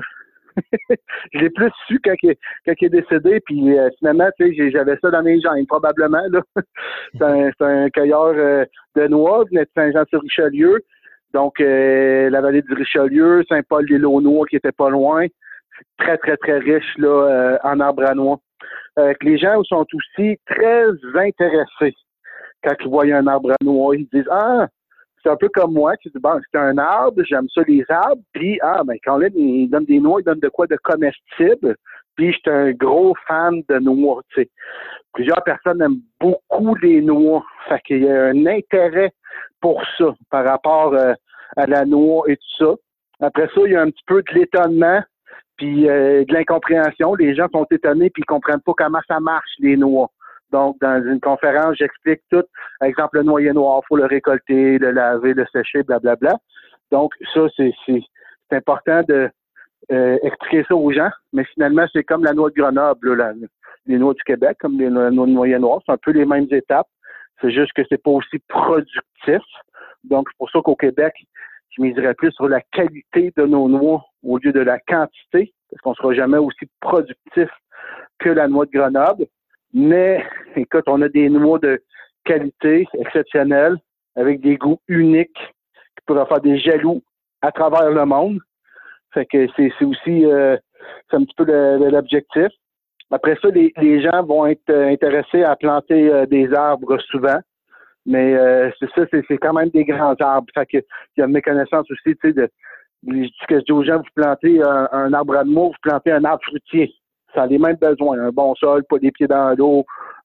Je l'ai plus su quand il est décédé, puis finalement, tu sais, j'avais ça dans mes gènes, probablement, là. C'est un cueilleur de noix, venait de Saint-Jean-sur-Richelieu, donc la vallée du Richelieu, Saint-Paul-des-Launois qui était pas loin, très, très, très riche, là, en arbres à noix. Les gens sont aussi très intéressés quand ils voient un arbre à noix. Ils disent Ah, c'est un peu comme moi, qui dis bon, c'est un arbre, j'aime ça les arbres, puis quand il donne des noix, il donne de quoi de comestible, puis je suis un gros fan de noix, tu sais. Plusieurs personnes aiment beaucoup les noix, fait qu'il y a un intérêt pour ça par rapport à la noix et tout ça. Après ça, il y a un petit peu de l'étonnement, puis de l'incompréhension. Les gens sont étonnés puis ils comprennent pas comment ça marche, les noix. Donc, dans une conférence, j'explique tout. Par exemple, le noyer noir, il faut le récolter, le laver, le sécher, blablabla. Donc, ça, c'est important de expliquer ça aux gens. Mais finalement, c'est comme la noix de Grenoble, là, les noix du Québec, comme les noix de noyer noir. C'est un peu les mêmes étapes. C'est juste que c'est pas aussi productif. Donc, c'est pour ça qu'au Québec, je miserais plus sur la qualité de nos noix au lieu de la quantité, parce qu'on ne sera jamais aussi productif que la noix de Grenoble. Mais, écoute, on a des noix de qualité exceptionnelle, avec des goûts uniques, qui pourraient faire des jaloux à travers le monde. Fait que c'est aussi c'est un petit peu l'objectif. Après ça, les gens vont être intéressés à planter des arbres souvent. Mais c'est quand même des grands arbres. Fait que il y a une méconnaissance aussi, tu sais, ce que je dis aux gens, vous plantez un arbre à noix, vous plantez un arbre fruitier. Ça a les mêmes besoins. Un bon sol, pas des pieds dans l'eau,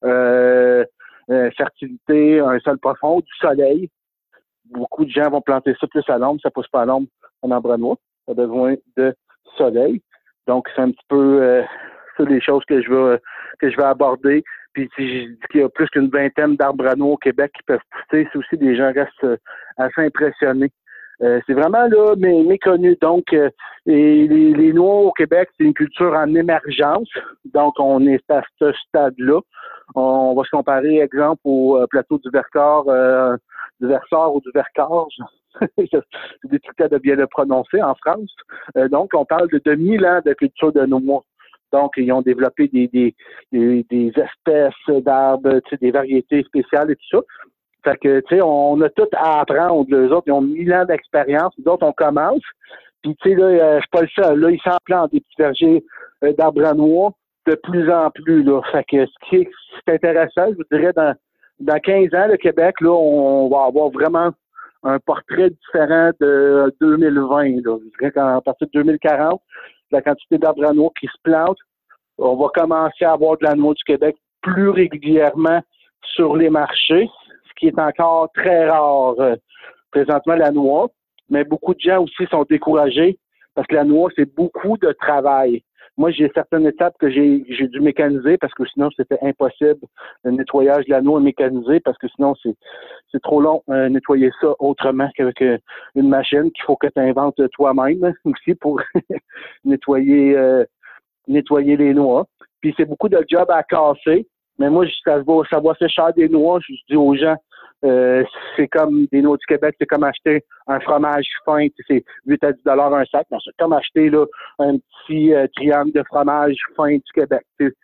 fertilité, un sol profond, du soleil. Beaucoup de gens vont planter ça plus à l'ombre. Ça pousse pas à l'ombre, un arbre à noix. Ça a besoin de soleil. Donc, c'est un petit peu toutes les choses que je vais aborder. Puis si je dis qu'il y a plus qu'une vingtaine d'arbres à noix au Québec qui peuvent pousser, c'est aussi des gens restent assez impressionnés. C'est vraiment là méconnu. Donc, les noix au Québec, c'est une culture en émergence. Donc, on est à ce stade-là. On va se comparer, exemple, au plateau du Vercors, du Versor ou du Vercors. C'est difficile de bien le prononcer en France. Donc, on parle de 1000 ans de culture de noix. Donc, ils ont développé des espèces d'arbres, des variétés spéciales et tout ça. Fait que, tu sais, on a tout à apprendre. Les autres, ils ont 1000 ans d'expérience. Nous autres, on commence. Puis, tu sais, là, je suis pas le seul. Là, ils s'en plantent des petits vergers d'arbres à noix de plus en plus, là. Fait que ce qui est intéressant, je vous dirais, dans 15 ans, le Québec, là, on va avoir vraiment un portrait différent de 2020, là. Je dirais qu'à partir de 2040, la quantité d'arbres à noix qui se plantent, on va commencer à avoir de la noix du Québec plus régulièrement sur les marchés, ce qui est encore très rare présentement, la noix. Mais beaucoup de gens aussi sont découragés parce que la noix, c'est beaucoup de travail. Moi, j'ai certaines étapes que j'ai dû mécaniser parce que sinon, c'était impossible. Le nettoyage de la noix mécanisé parce que sinon, c'est trop long nettoyer ça autrement qu'avec une machine qu'il faut que tu inventes toi-même aussi pour nettoyer les noix. Puis c'est beaucoup de job à casser. Mais moi, ça va assez cher des noix. Je dis aux gens, c'est comme des noix du Québec, c'est comme acheter un fromage fin, c'est 8 à 10 $ un sac. Non, c'est comme acheter là, un petit triangle de fromage fin du Québec. T'sais.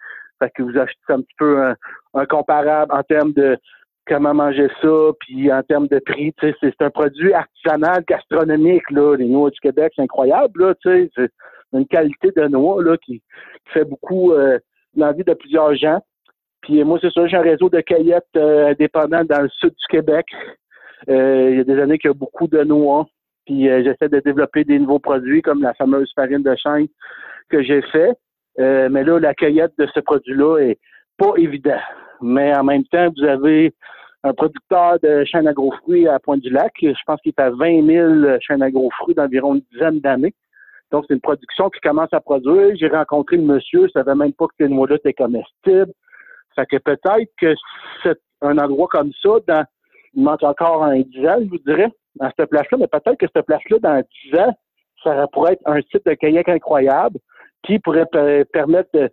Fait que vous achetez un petit peu un comparable en termes de comment manger ça, puis en termes de prix, tu sais, c'est un produit artisanal, gastronomique, là. Les noix du Québec, c'est incroyable, là, tu sais. C'est une qualité de noix, là, qui fait beaucoup l'envie de plusieurs gens. Puis moi, c'est ça, j'ai un réseau de cueillettes indépendants dans le sud du Québec. Il y a des années qu'il y a beaucoup de noix. Puis j'essaie de développer des nouveaux produits comme la fameuse farine de chêne que j'ai fait. Mais là, la cueillette de ce produit-là est pas évident. Mais en même temps, vous avez un producteur de chêne à gros fruits à Pointe-du-Lac. Je pense qu'il est à 20 000 chênes à gros fruits d'environ une dizaine d'années. Donc, c'est une production qui commence à produire. J'ai rencontré le monsieur, je savais même pas que ces noix-là étaient comestibles. Fait que peut-être que c'est un endroit comme ça, il manque encore un 10 ans, je vous dirais, dans cette place-là, mais peut-être que cette place-là, dans 10 ans, ça pourrait être un site de kayak incroyable qui pourrait permettre que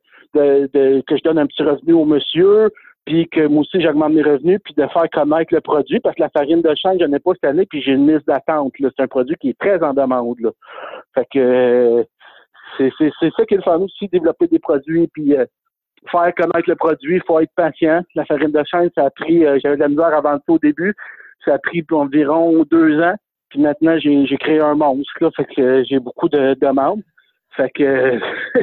je donne un petit revenu au monsieur, puis que moi aussi, j'augmente mes revenus, puis de faire connaître le produit, parce que la farine de chêne, je n'en ai pas cette année, puis j'ai une liste d'attente. Là. C'est un produit qui est très en demande. Là. Fait que c'est ça qu'il faut aussi, développer des produits, puis faire connaître le produit, il faut être patient. La farine de chêne, ça a pris, j'avais de la misère avant ça au début, ça a pris environ 2 ans, puis maintenant, j'ai créé un monstre, là, fait que j'ai beaucoup de demandes. Fait que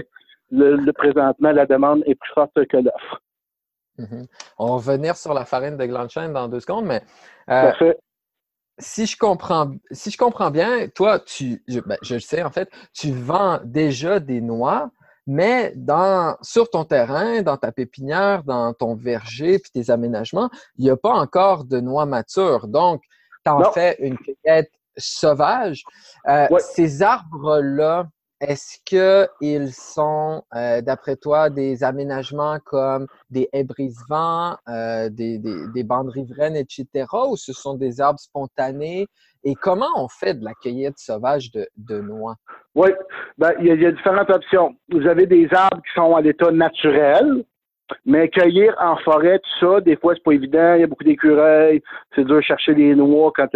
le présentement, la demande est plus forte que l'offre. Mm-hmm. On va revenir sur la farine de gland de chêne dans 2 secondes, mais Parfait. si je comprends bien, toi, je le sais en fait, tu vends déjà des noix, mais sur ton terrain, dans ta pépinière, dans ton verger, puis tes aménagements, il n'y a pas encore de noix matures. Donc, tu en Non. fais une cueillette sauvage. Ouais. Ces arbres-là, est-ce qu'ils sont, d'après toi, des aménagements comme des haies brise-vent, des bandes riveraines, etc., ou ce sont des arbres spontanés? Et comment on fait de la cueillette sauvage de noix? Oui, ben, il y a différentes options. Vous avez des arbres qui sont à l'état naturel, mais cueillir en forêt, tout ça, des fois, c'est pas évident. Il y a beaucoup d'écureuils. C'est dur de chercher les noix quand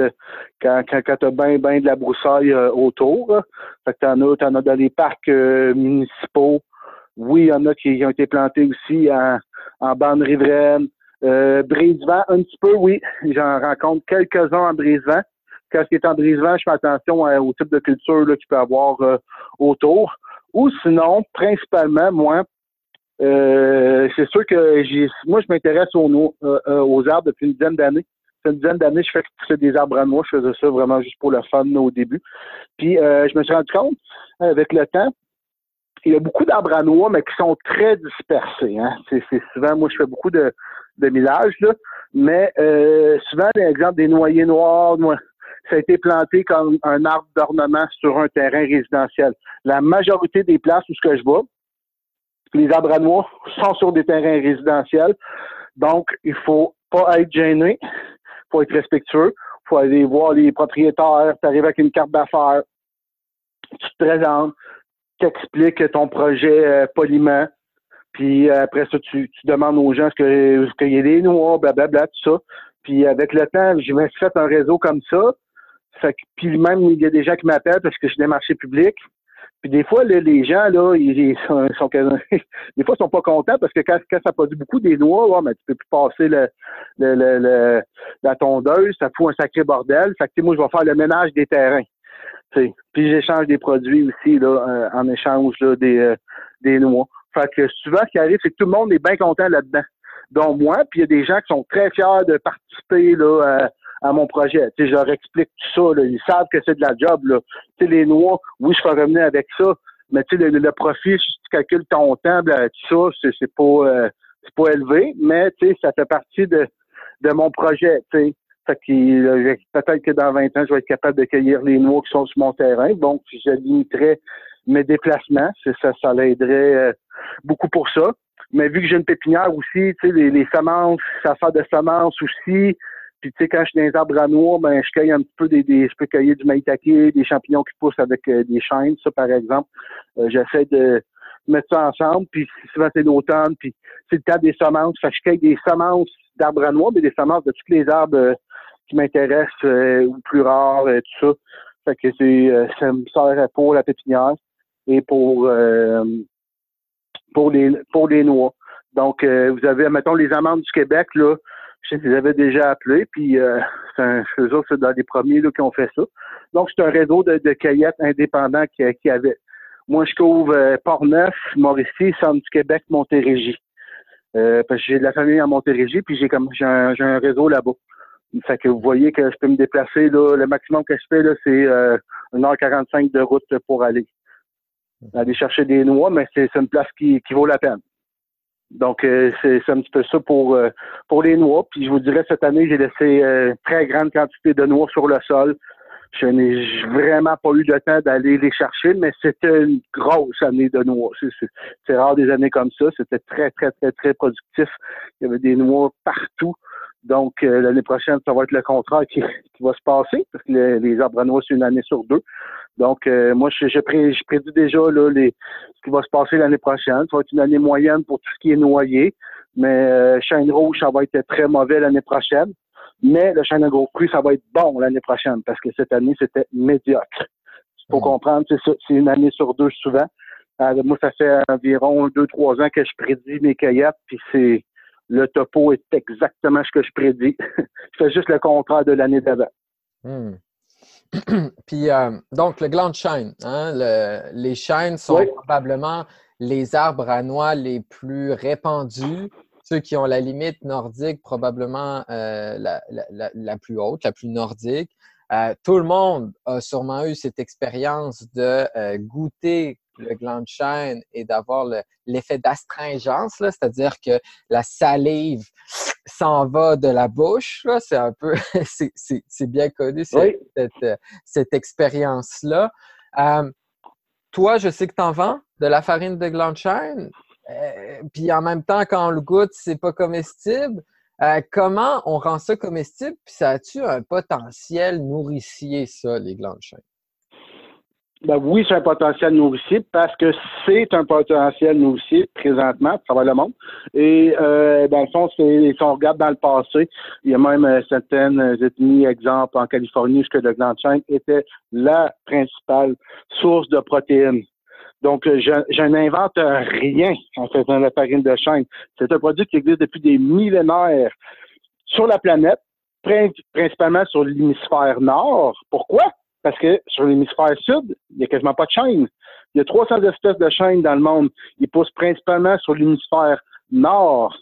t'as bien de la broussaille autour. Là. Fait que t'en as dans les parcs municipaux. Oui, il y en a qui ont été plantés aussi en bande riveraine. Brise-vent, un petit peu, oui. J'en rencontre quelques-uns en brise-vent. Quand c'est en brise-vent, je fais attention au type de culture là, qu'il peut y avoir autour. Ou sinon, principalement, moi, c'est sûr que moi, je m'intéresse aux arbres depuis une dizaine d'années. C'est une dizaine d'années, je fais des arbres à noix. Je faisais ça vraiment juste pour le fun au début. Puis, je me suis rendu compte, avec le temps, il y a beaucoup d'arbres à noix, mais qui sont très dispersés. Hein. C'est souvent, moi, je fais beaucoup de millage, là, mais souvent, par exemple, des noyers noirs, ça a été planté comme un arbre d'ornement sur un terrain résidentiel. La majorité des places où je vais, les arbres à noix sont sur des terrains résidentiels. Donc, il faut pas être gêné. Il faut être respectueux. Il faut aller voir les propriétaires. Tu arrives avec une carte d'affaires. Tu te présentes. Tu expliques ton projet poliment. Puis après ça, tu demandes aux gens est-ce qu'il y a des noix, blablabla, tout ça. Puis avec le temps, je me suis fait un réseau comme ça. Fait que, puis même, il y a des gens qui m'appellent parce que je suis des marchés publics. Puis des fois, les gens, là, ils sont des fois, ils sont pas contents parce que quand ça produit beaucoup des noix, ouais, mais tu peux plus passer la tondeuse, ça fout un sacré bordel. Fait que moi, je vais faire le ménage des terrains. T'sais. Puis j'échange des produits aussi là, en échange là, des noix. Fait que souvent, ce qui arrive, c'est que tout le monde est bien content là-dedans. Dont moi, puis il y a des gens qui sont très fiers de participer là, à mon projet. Tu sais, je leur explique tout ça. Là. Ils savent que c'est de la job. Là. Tu sais, les noix, oui, je fais revenir avec ça, mais tu sais, le profit, si tu calcules ton temps, là, tout ça, c'est pas élevé, mais tu sais, ça fait partie de mon projet. Tu sais. Fait que peut-être que dans 20 ans, je vais être capable de cueillir les noix qui sont sur mon terrain. Donc, je limiterais mes déplacements. Ça l'aiderait beaucoup pour ça. Mais vu que j'ai une pépinière aussi, tu sais, les semences, ça fait de semences aussi. Puis, tu sais, quand je suis dans les arbres à noix, ben, je cueille un petit peu je peux cueillir du maïtake, des champignons qui poussent avec des chênes, ça, par exemple. J'essaie de mettre ça ensemble. Puis, souvent, c'est l'automne. Puis, c'est le temps des semences. Fait que je cueille des semences d'arbres à noix, mais des semences de tous les arbres qui m'intéressent ou plus rares, tout ça. Fait que ça me sert pour la pépinière et pour les noix. Donc, vous avez, mettons, les amendes du Québec, là, je les avais déjà appelés, puis eux autres, c'est dans les premiers là, qui ont fait ça. Donc, c'est un réseau de cueillettes indépendants qui avait. Moi, je couvre Port-Neuf, Mauricie, Centre du Québec, Montérégie. Parce que j'ai de la famille à Montérégie, puis j'ai un réseau là-bas. Fait que vous voyez que je peux me déplacer, là, le maximum que je fais, là, c'est 1h45 de route pour aller chercher des noix, mais c'est une place qui vaut la peine. Donc, c'est un petit peu ça pour les noix. Puis je vous dirais, cette année, j'ai laissé très grande quantité de noix sur le sol. Je n'ai vraiment pas eu le temps d'aller les chercher, mais c'était une grosse année de noix. C'est rare des années comme ça. C'était très, très, très, très productif. Il y avait des noix partout. Donc, l'année prochaine, ça va être le contraire qui va se passer, parce que les arbres à noix, c'est une année sur deux. Donc, moi, je prédis déjà là, ce qui va se passer l'année prochaine. Ça va être une année moyenne pour tout ce qui est noyer. Mais chêne rouge, ça va être très mauvais l'année prochaine. Mais le chêne à gros fruits, ça va être bon l'année prochaine, parce que cette année, c'était médiocre. Il faut comprendre, c'est une année sur deux souvent. Moi, ça fait environ 2-3 ans que je prédis mes cueillettes, puis le topo est exactement ce que je prédis. Je fais juste le contraire de l'année d'avant. Puis, donc, le gland de chêne, hein, les chênes sont probablement les arbres à noix les plus répandus. Ceux qui ont la limite nordique, probablement la plus haute, la plus nordique. Tout le monde a sûrement eu cette expérience de goûter le gland de chêne et d'avoir l'effet d'astringence, c'est-à-dire que la salive s'en va de la bouche. Là. C'est un peu, c'est bien connu cette expérience-là. Toi, je sais que tu en vends de la farine de gland de chêne. Puis en même temps, quand on le goûte, c'est pas comestible. Comment on rend ça comestible? Puis ça a-tu un potentiel nourricier, ça, les glands de chêne? Ben oui, c'est un potentiel nourricier parce que c'est un potentiel nourricier présentement à travers le monde. Et dans le fond, si on regarde dans le passé, il y a même certaines ethnies, exemple en Californie, où le gland de chêne était la principale source de protéines. Donc, je n'invente rien en faisant la farine de chêne. C'est un produit qui existe depuis des millénaires sur la planète, principalement sur l'hémisphère nord. Pourquoi? Parce que sur l'hémisphère sud, il n'y a quasiment pas de chêne. Il y a 300 espèces de chênes dans le monde. Ils poussent principalement sur l'hémisphère nord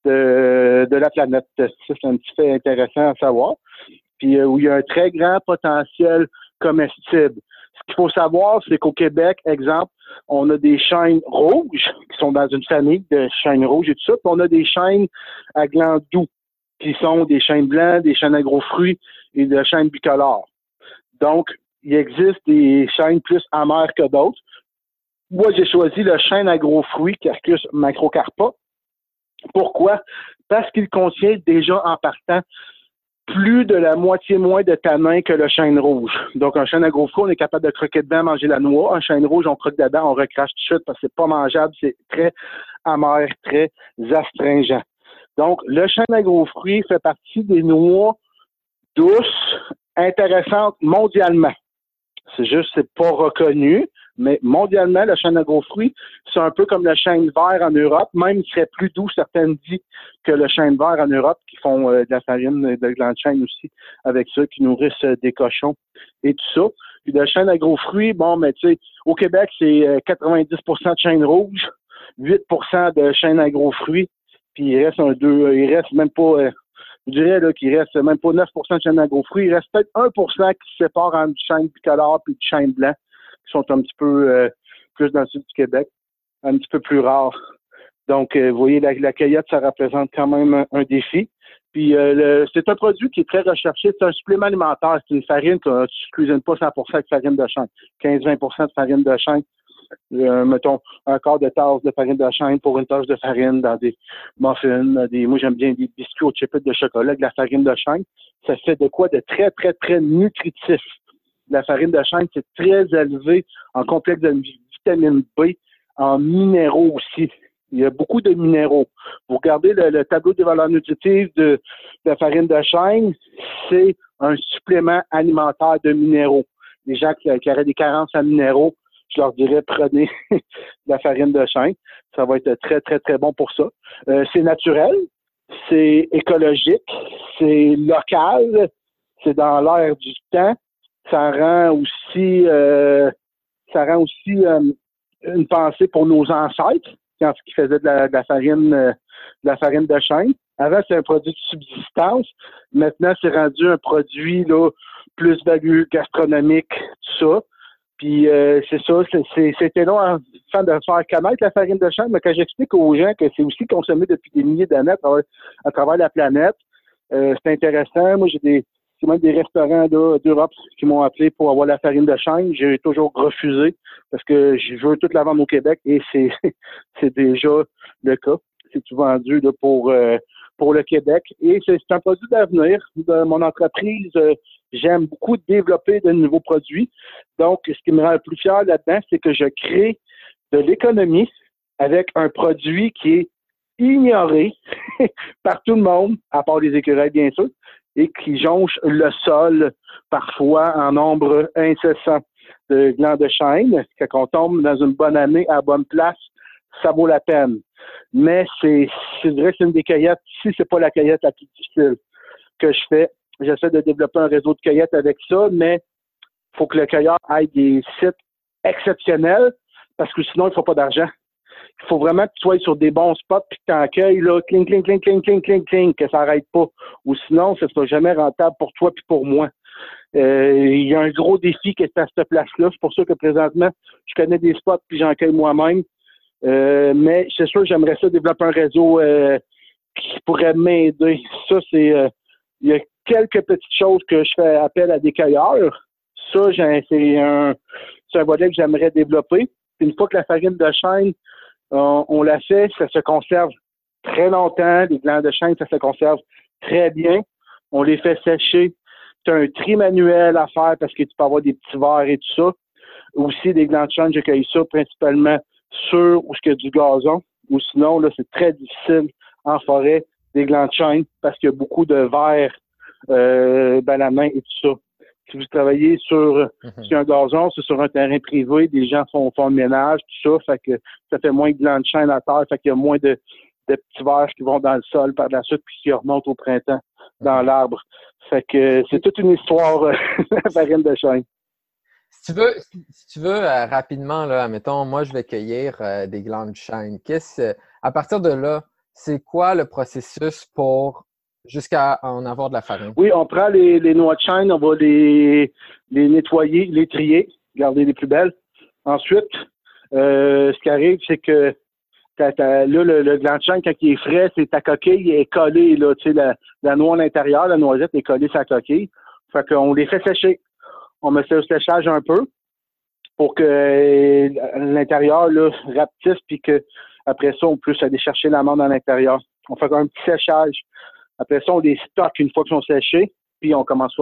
de la planète. Ça, c'est un petit fait intéressant à savoir. Puis, où il y a un très grand potentiel comestible. Ce qu'il faut savoir, c'est qu'au Québec, exemple, on a des chênes rouges qui sont dans une famille de chênes rouges et tout ça, puis on a des chênes à glands doux qui sont des chênes blancs, des chênes à gros fruits et des chênes bicolores. Donc, il existe des chênes plus amers que d'autres. Moi, j'ai choisi le chêne à gros fruits, Quercus macrocarpa. Pourquoi? Parce qu'il contient déjà en partant plus de la moitié moins de tanins que le chêne rouge. Donc, un chêne à gros fruits, on est capable de croquer dedans, manger la noix. Un chêne rouge, on croque dedans, on recrache tout de suite parce que c'est pas mangeable, c'est très amer, très astringent. Donc, le chêne à gros fruits fait partie des noix douces, intéressantes mondialement. C'est juste, c'est pas reconnu, mais mondialement, le chêne à gros fruits, c'est un peu comme le chêne vert en Europe, même il serait plus doux, certaines disent, que le chêne vert en Europe, qui font de la farine de gland de chêne aussi, avec ça, qui nourrissent des cochons et tout ça. Puis le chêne à gros fruits, bon, mais tu sais, au Québec, c'est 90% de chêne rouge, 8% de chêne à gros fruits, puis il reste même pas... je dirais là, qu'il reste même pas 9% de chêne à gros fruits. Il reste peut-être 1% qui se sépare entre du chêne bicolore et du chêne blanc, qui sont un petit peu plus dans le sud du Québec, un petit peu plus rares. Donc, vous voyez, la cueillette, ça représente quand même un défi. Puis, c'est un produit qui est très recherché. C'est un supplément alimentaire. C'est une farine que tu ne cuisines pas 100% avec farine de chêne. 15-20% de farine de chêne. Mettons, un quart de tasse de farine de chêne pour une tasse de farine dans des muffins. Moi, j'aime bien des biscuits aux chipettes de chocolat avec la farine de chêne. Ça fait de quoi de très, très, très nutritif. La farine de chêne, c'est très élevé en complexe de vitamine B, en minéraux aussi. Il y a beaucoup de minéraux. Vous regardez le tableau des valeurs nutritives de la farine de chêne, c'est un supplément alimentaire de minéraux. Les gens qui auraient des carences en minéraux, je leur dirais prenez de la farine de chêne. Ça va être très, très, très bon pour ça. C'est naturel, c'est écologique, c'est local, c'est dans l'air du temps. Ça rend aussi une pensée pour nos ancêtres quand ils faisaient de la farine de chêne. Avant, c'est un produit de subsistance. Maintenant, c'est rendu un produit là, plus value gastronomique, tout ça. Puis c'est ça, c'était long avant de faire connaître la farine de chêne, mais quand j'explique aux gens que c'est aussi consommé depuis des milliers d'années à travers la planète, c'est intéressant. Moi, j'ai même des restaurants d'Europe qui m'ont appelé pour avoir la farine de chêne. J'ai toujours refusé parce que je veux toute la vendre au Québec et c'est c'est déjà le cas. C'est tout vendu là, pour le Québec. Et c'est un produit d'avenir de mon entreprise. J'aime beaucoup développer de nouveaux produits. Donc, ce qui me rend le plus fier là-dedans, c'est que je crée de l'économie avec un produit qui est ignoré par tout le monde, à part les écureuils, bien sûr, et qui jonche le sol parfois en nombre incessant de glands de chêne. Quand on tombe dans une bonne année à la bonne place, ça vaut la peine. Mais je dirais que c'est une des cueillettes, si c'est pas la cueillette la plus difficile que je fais. J'essaie de développer un réseau de cueillettes avec ça, mais il faut que le cueilleur ait des sites exceptionnels parce que sinon, il ne faut pas d'argent. Il faut vraiment que tu sois sur des bons spots puis que tu en cueilles, là, cling, cling, cling, cling, cling, cling, cling, que ça n'arrête pas. Ou sinon, ce ne sera jamais rentable pour toi puis pour moi. Il y a un gros défi qui est à cette place-là. C'est pour ça que présentement, je connais des spots puis j'en cueille moi-même. Mais c'est sûr, j'aimerais ça développer un réseau qui pourrait m'aider. Ça, il y a quelques petites choses que je fais appel à des cueilleurs. Ça, c'est un volet que j'aimerais développer. Puis une fois que la farine de chêne, on la fait, ça se conserve très longtemps. Les glands de chêne, ça se conserve très bien. On les fait sécher. C'est un tri manuel à faire parce que tu peux avoir des petits verres et tout ça. Aussi, des glands de chêne, j'ai cueilli ça principalement sur où il y a du gazon. Ou sinon, là, c'est très difficile en forêt, des glands de chêne, parce qu'il y a beaucoup de verre dans la main et tout ça. Si vous travaillez sur un gazon, c'est sur un terrain privé, des gens font le ménage, tout ça, fait que ça fait moins de glands de chêne à terre, fait qu'il y a moins de petits vers qui vont dans le sol par la suite puis qui remontent au printemps dans l'arbre. Fait que c'est toute une histoire la farine de chêne. Si tu veux rapidement, là, admettons, moi, je vais cueillir des glands de chêne. À partir de là, c'est quoi le processus pour jusqu'à en avoir de la farine? Oui, on prend les noix de chêne, on va les nettoyer, les trier, garder les plus belles. Ensuite, ce qui arrive, c'est que là, le gland de chêne, quand il est frais, c'est ta coquille est collée, là, tu sais, la noix à l'intérieur, la noisette est collée sur la coquille. Fait qu'on les fait sécher. On met ça au séchage un peu pour que l'intérieur là, rapetisse puis que après ça, on puisse aller chercher l'amande à l'intérieur. On fait un petit séchage. Après ça, on les stocke une fois qu'ils sont séchés, puis on commence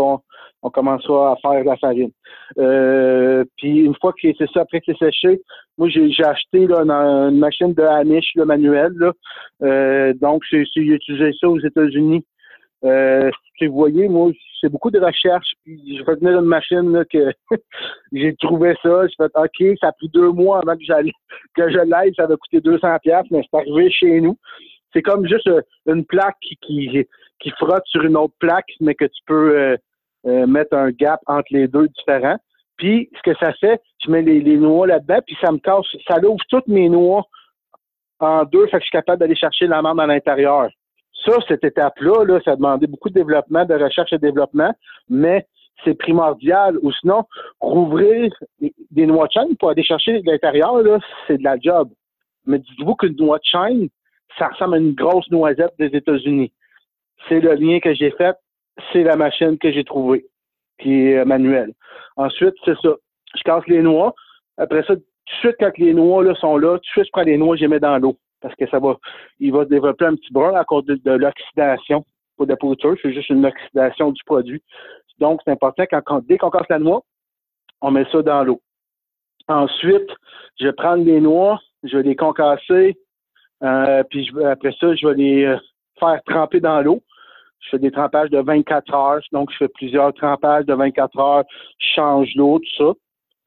à faire de la farine. Puis une fois que c'est ça, après que c'est séché, moi j'ai acheté là, une machine de Amish là, manuelle. Là. Donc, j'ai utilisé ça aux États-Unis. Vous voyez, moi, c'est beaucoup de recherches. Puis je vais venir une machine là, que j'ai trouvé ça. J'ai fait OK, ça a pris 2 mois avant que je l'aille. Ça avait coûté 200$, mais c'est arrivé chez nous. C'est comme juste une plaque qui frotte sur une autre plaque, mais que tu peux mettre un gap entre les deux différents. Puis, ce que ça fait, je mets les noix là-dedans, puis ça me casse, ça ouvre toutes mes noix en deux, fait que je suis capable d'aller chercher l'amande à l'intérieur. Ça, cette étape-là, là, ça a demandé beaucoup de développement, de recherche et développement, mais c'est primordial. Ou sinon, rouvrir des noix de chêne pour aller chercher l'intérieur, là, c'est de la job. Mais dites-vous qu'une noix de chêne, ça ressemble à une grosse noisette des États-Unis. C'est le lien que j'ai fait, c'est la machine que j'ai trouvée, qui est manuelle. Ensuite, c'est ça. Je casse les noix. Après ça, tout de suite, quand les noix là, sont là, tout de suite, je prends les noix et je les mets dans l'eau. Parce que il va développer un petit brun à cause de l'oxydation. Pas de pourriture, c'est juste une oxydation du produit. Donc, c'est important, dès qu'on casse la noix, on met ça dans l'eau. Ensuite, je vais prendre les noix, je vais les concasser, puis après ça, je vais les faire tremper dans l'eau. Je fais des trempages de 24 heures, donc je fais plusieurs trempages de 24 heures, je change l'eau, tout ça.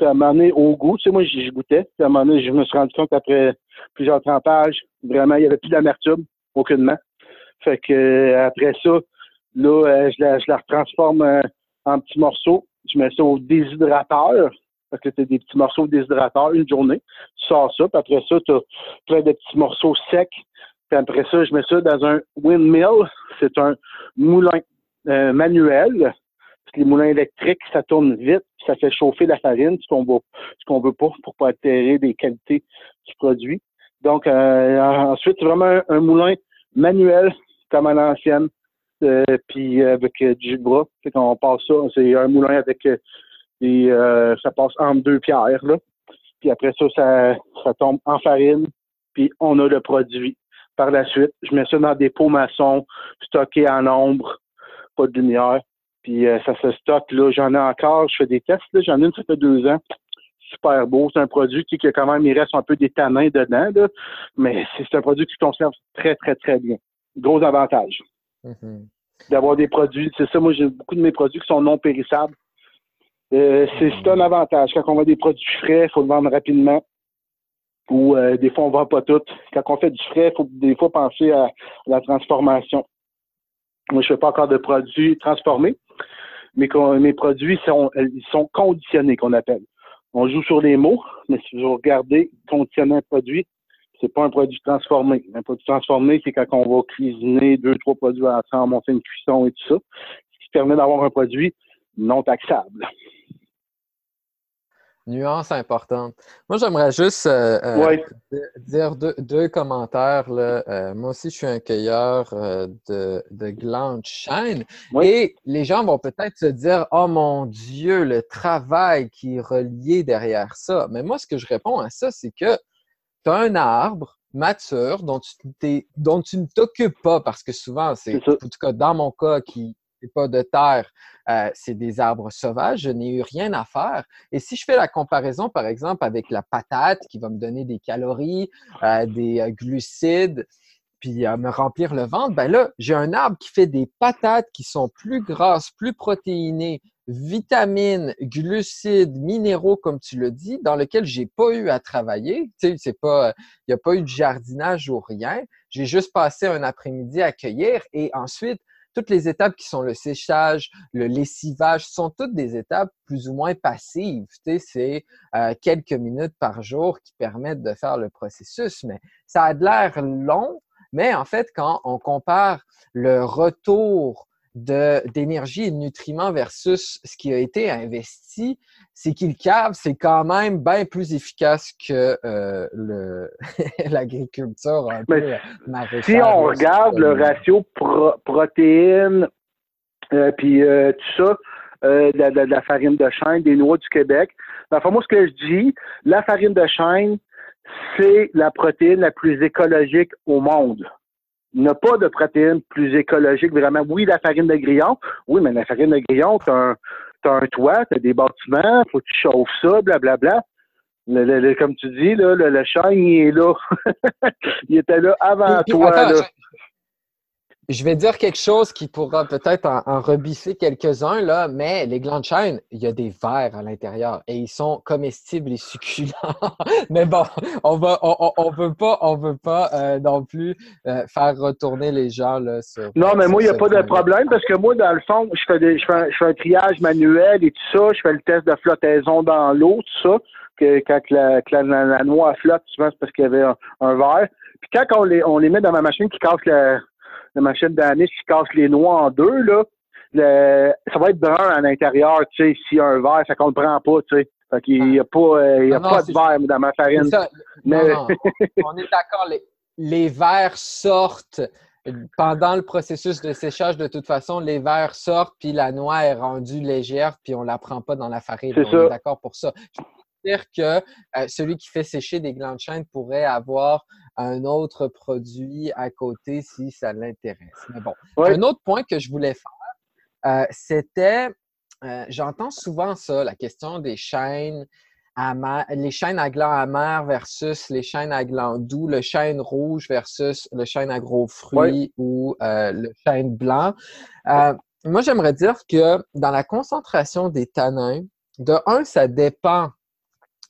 Puis à un moment donné, au goût, tu sais, moi, je goûtais. Puis à un moment donné, je me suis rendu compte après plusieurs trempages, vraiment, il n'y avait plus d'amertume, aucunement. Fait que après ça, là, je la retransforme en petits morceaux. Je mets ça au déshydrateur. Fait que tu as des petits morceaux au déshydrateur une journée. Tu sors ça, puis après ça, tu as plein de petits morceaux secs. Puis après ça, je mets ça dans un windmill. C'est un moulin manuel. Les moulins électriques, ça tourne vite, ça fait chauffer la farine, ce qu'on veut pas pour pas altérer les qualités du produit. Donc, ensuite, c'est vraiment un moulin manuel, comme à l'ancienne, puis avec du jus de bras. Fait qu'on passe ça, c'est un moulin avec ça passe entre deux pierres, là. Puis après ça, ça tombe en farine, puis on a le produit. Par la suite, je mets ça dans des pots maçons, stockés en ombre, pas de lumière. Puis ça se stocke, là. J'en ai encore, je fais des tests, là. J'en ai une, ça fait 2 ans. Super beau. C'est un produit qui quand même, il reste un peu des tanins dedans, là. Mais c'est un produit qui se conserve très, très, très bien. Gros avantage. Mm-hmm. D'avoir des produits. C'est ça, moi, j'ai beaucoup de mes produits qui sont non périssables. C'est un avantage. Quand on a des produits frais, il faut le vendre rapidement. Ou des fois, on ne vend pas tout. Quand on fait du frais, il faut des fois penser à la transformation. Moi, je ne fais pas encore de produits transformés, mais mes produits ils sont conditionnés, qu'on appelle. On joue sur les mots, mais si vous regardez conditionner un produit, c'est pas un produit transformé. Un produit transformé, c'est quand on va cuisiner 2-3 produits ensemble, on fait une cuisson et tout ça, ce qui permet d'avoir un produit non taxable. Nuance importante. Moi, j'aimerais juste dire deux commentaires, là. Moi aussi, je suis un cueilleur de glands de chêne. Oui. Et les gens vont peut-être se dire, « Oh mon Dieu, le travail qui est relié derrière ça. » Mais moi, ce que je réponds à ça, c'est que tu as un arbre mature dont tu ne t'occupes pas, parce que souvent, c'est en tout cas dans mon cas qui n'est pas de terre, c'est des arbres sauvages, je n'ai eu rien à faire. Et si je fais la comparaison, par exemple, avec la patate qui va me donner des calories, des glucides, puis me remplir le ventre, ben là, j'ai un arbre qui fait des patates qui sont plus grasses, plus protéinées, vitamines, glucides, minéraux, comme tu le dis, dans lequel j'ai pas eu à travailler. Tu sais, c'est pas, il n'y a pas eu de jardinage ou rien. J'ai juste passé un après-midi à cueillir et ensuite, toutes les étapes qui sont le séchage, le lessivage, sont toutes des étapes plus ou moins passives. Tu sais, c'est quelques minutes par jour qui permettent de faire le processus, mais ça a de l'air long. Mais en fait, quand on compare le retour d'énergie et de nutriments versus ce qui a été investi, c'est qu'il cave, c'est quand même bien plus efficace que l'agriculture un peu maraîchage. Si on regarde le ratio protéines, puis tout ça, de la farine de chêne, des noix du Québec, enfin, moi, ce que je dis, la farine de chêne, c'est la protéine la plus écologique au monde. Il n'y a pas de protéine plus écologique, vraiment. Oui, la farine de grillon. Oui, mais la farine de grillon, t'as un toit, t'as des bâtiments, faut que tu chauffes ça, blablabla. Comme tu dis, là, le chêne, il est là. Il était là avant toi. Attends, là. Je vais dire quelque chose qui pourra peut-être en rebiffer quelques-uns, là, mais les glands de chêne, il y a des vers à l'intérieur et ils sont comestibles et succulents. Mais bon, on veut pas non plus faire retourner les gens là, sur. Non, mais moi, il n'y a pas de problème parce que moi, dans le fond, je fais un triage manuel et tout ça. Je fais le test de flottaison dans l'eau, tout ça. Quand la noix flotte, souvent, c'est parce qu'il y avait un verre. Puis quand on les met dans ma machine qui casse la machine d'anis qui casse les noix en deux, là, ça va être brun à l'intérieur, tu sais, s'il y a un verre, ça ne comprend pas, tu sais. Fait qu'il n'y a pas, de verre dans ma farine. Mais... Non, on est d'accord, les vers sortent pendant le processus de séchage, de toute façon, les vers sortent, puis la noix est rendue légère, puis on ne la prend pas dans la farine. On est d'accord pour ça. Je veux dire que celui qui fait sécher des glands de chêne pourrait avoir un autre produit à côté si ça l'intéresse. Mais bon, un autre point que je voulais faire, c'était, j'entends souvent ça, la question des chênes les chênes à glands amers versus les chênes à glands doux, le chêne rouge versus le chêne à gros fruits ou le chêne blanc. Moi, j'aimerais dire que dans la concentration des tanins, de un, ça dépend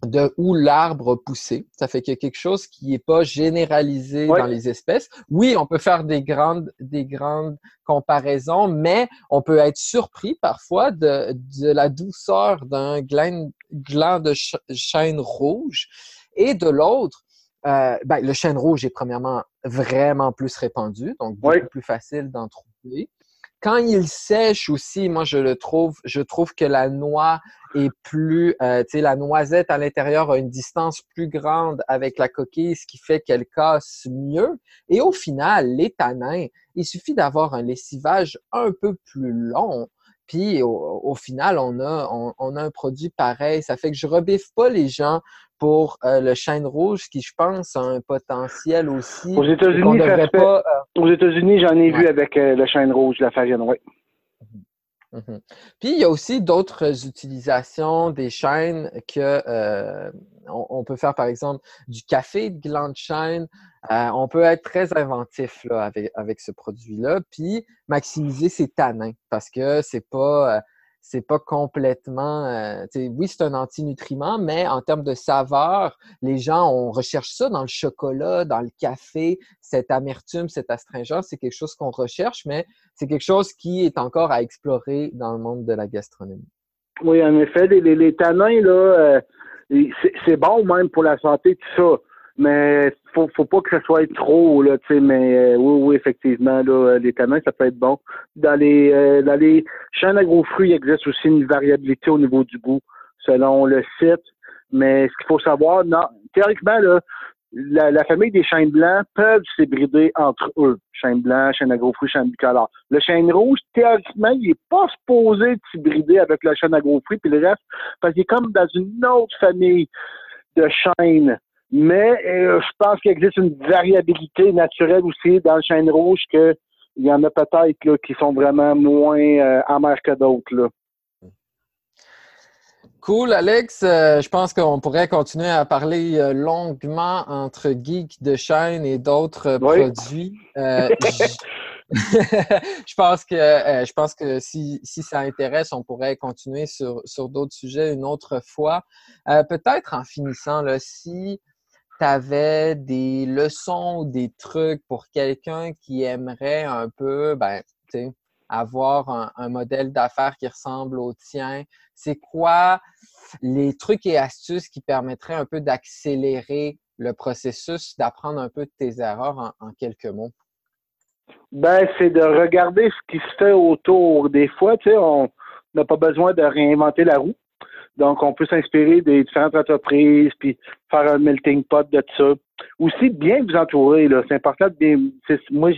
de où l'arbre a poussé. Ça fait qu'il y a quelque chose qui n'est pas généralisé Oui. dans les espèces. Oui, on peut faire des grandes comparaisons, mais on peut être surpris parfois de la douceur d'un gland de chêne rouge et de l'autre. Le chêne rouge est premièrement vraiment plus répandu, donc Oui. beaucoup plus facile d'en trouver. Quand il sèche aussi, moi je trouve que la noix est plus, la noisette à l'intérieur a une distance plus grande avec la coquille, ce qui fait qu'elle casse mieux. Et au final, les tanins, il suffit d'avoir un lessivage un peu plus long. Puis au final, on a un produit pareil. Ça fait que je rebiffe pas les gens pour le chêne rouge, qui je pense a un potentiel aussi Aux et qu'on États-Unis, ça devrait se fait. pas. Aux États-Unis, j'en ai Ouais. vu avec le chêne rouge, la farine, oui. Mhm. Puis il y a aussi d'autres utilisations des chênes que on peut faire, par exemple, du café de gland de chêne. On peut être très inventif là, avec ce produit-là, puis maximiser ses tanins parce que c'est pas complètement. Oui, c'est un antinutriment, mais en termes de saveur, les gens on recherche ça dans le chocolat, dans le café, cette amertume, cette astringence, c'est quelque chose qu'on recherche, mais c'est quelque chose qui est encore à explorer dans le monde de la gastronomie. Oui, en effet, les tanins, là, c'est bon même pour la santé, tout ça. Mais faut pas que ce soit trop, là, tu sais, mais oui, effectivement, là, les tanins, ça peut être bon. Dans les chênes à gros fruits, il existe aussi une variabilité au niveau du goût, selon le site. Mais ce qu'il faut savoir, non, théoriquement, là, la famille des chênes blancs peuvent s'hybrider entre eux. Chêne blanc, chêne à gros fruits, chêne bicolore. Le chêne rouge, théoriquement, il n'est pas supposé s'hybrider avec le chêne à gros fruits, puis le reste, parce qu'il est comme dans une autre famille de chênes. Mais je pense qu'il existe une variabilité naturelle aussi dans le chêne rouge que il y en a peut-être là, qui sont vraiment moins amers que d'autres. Là. Cool, Alex. Je pense qu'on pourrait continuer à parler longuement entre geeks de chêne et d'autres Oui. produits. Je pense que si ça intéresse, on pourrait continuer sur d'autres sujets une autre fois. Peut-être en finissant, là, si tu avais des leçons ou des trucs pour quelqu'un qui aimerait un peu, tu sais, avoir un modèle d'affaires qui ressemble au tien, c'est quoi les trucs et astuces qui permettraient un peu d'accélérer le processus, d'apprendre un peu de tes erreurs en quelques mots? Ben, c'est de regarder ce qui se fait autour. Des fois, tu sais, on n'a pas besoin de réinventer la roue. Donc, on peut s'inspirer des différentes entreprises, puis faire un melting pot de tout ça. Aussi, bien vous entourer, là. C'est important de bien. Moi,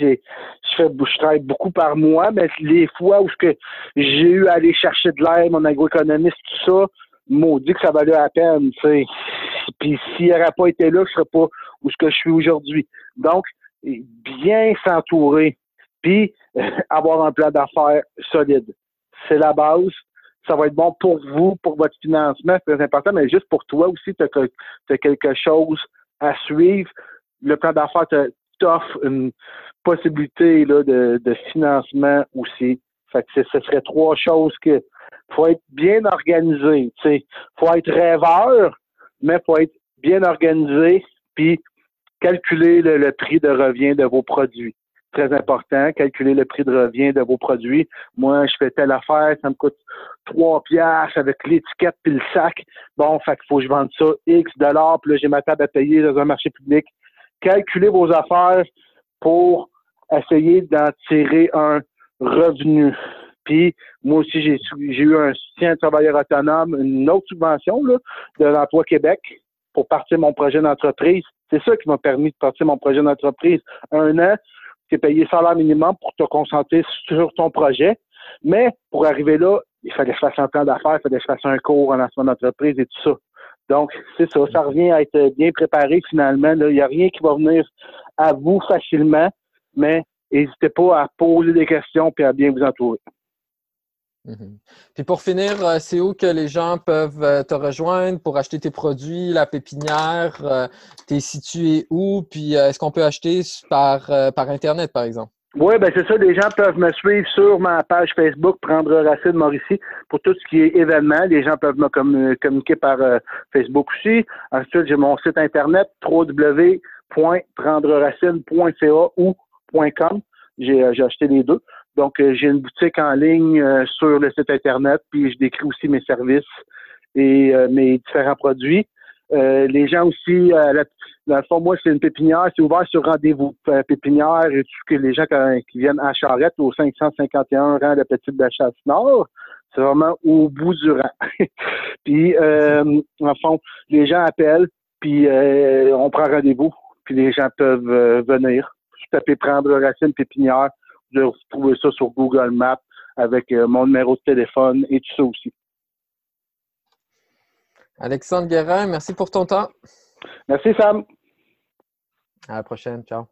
je travaille beaucoup par moi, mais les fois où j'ai eu à aller chercher de l'aide, mon agroéconomiste, tout ça, maudit que ça valait la peine, tu sais. Puis s'il n'aurait pas été là, je ne serais pas où ce que je suis aujourd'hui. Donc, bien s'entourer, puis avoir un plan d'affaires solide. C'est la base. Ça va être bon pour vous, pour votre financement, c'est très important, mais juste pour toi aussi, tu as quelque chose à suivre. Le plan d'affaires t'offre une possibilité là, de financement aussi. Fait que ce serait trois choses que faut être bien organisé. Il faut être rêveur, mais faut être bien organisé, puis calculer le prix de revient de vos produits. Très important, calculer le prix de revient de vos produits. Moi, je fais telle affaire, ça me coûte 3 piastres avec l'étiquette puis le sac. Bon, fait qu'il faut que je vende ça X dollars, puis là, j'ai ma table à payer dans un marché public. Calculez vos affaires pour essayer d'en tirer un revenu. Puis, moi aussi, j'ai eu un soutien de travailleur autonome, une autre subvention là, de l'Emploi Québec pour partir mon projet d'entreprise. C'est ça qui m'a permis de partir mon projet d'entreprise. 1 an, tu es payé salaire minimum pour te concentrer sur ton projet. Mais pour arriver là, il fallait que je fasse un plan d'affaires, il fallait que je fasse un cours en lancement d'entreprise et tout ça. Donc, c'est ça. Ça revient à être bien préparé finalement. Là. Il n'y a rien qui va venir à vous facilement, mais n'hésitez pas à poser des questions et à bien vous entourer. Mm-hmm. Puis pour finir, c'est où que les gens peuvent te rejoindre pour acheter tes produits, la pépinière, t'es situé où? Puis est-ce qu'on peut acheter par Internet, par exemple? Oui, ben c'est ça. Les gens peuvent me suivre sur ma page Facebook, Prendre Racine Mauricie, pour tout ce qui est événement. Les gens peuvent me communiquer par Facebook aussi. Ensuite, j'ai mon site internet, www.prendreracine.ca ou .com. J'ai acheté les deux. Donc, j'ai une boutique en ligne sur le site internet, puis je décris aussi mes services et mes différents produits. Les gens aussi, dans le fond, moi, c'est une pépinière, c'est ouvert sur rendez-vous pépinière et tout que les gens qui viennent à Charrette au 551 rang de Petite de Chasse-Nord, c'est vraiment au bout du rang. Puis, en fond, les gens appellent, puis on prend rendez-vous, puis les gens peuvent venir. Je tapez Prendre Racine Pépinière, vous trouvez ça sur Google Maps avec mon numéro de téléphone et tout ça aussi. Alexandre Guérin, merci pour ton temps. Merci, Sam. À la prochaine. Ciao.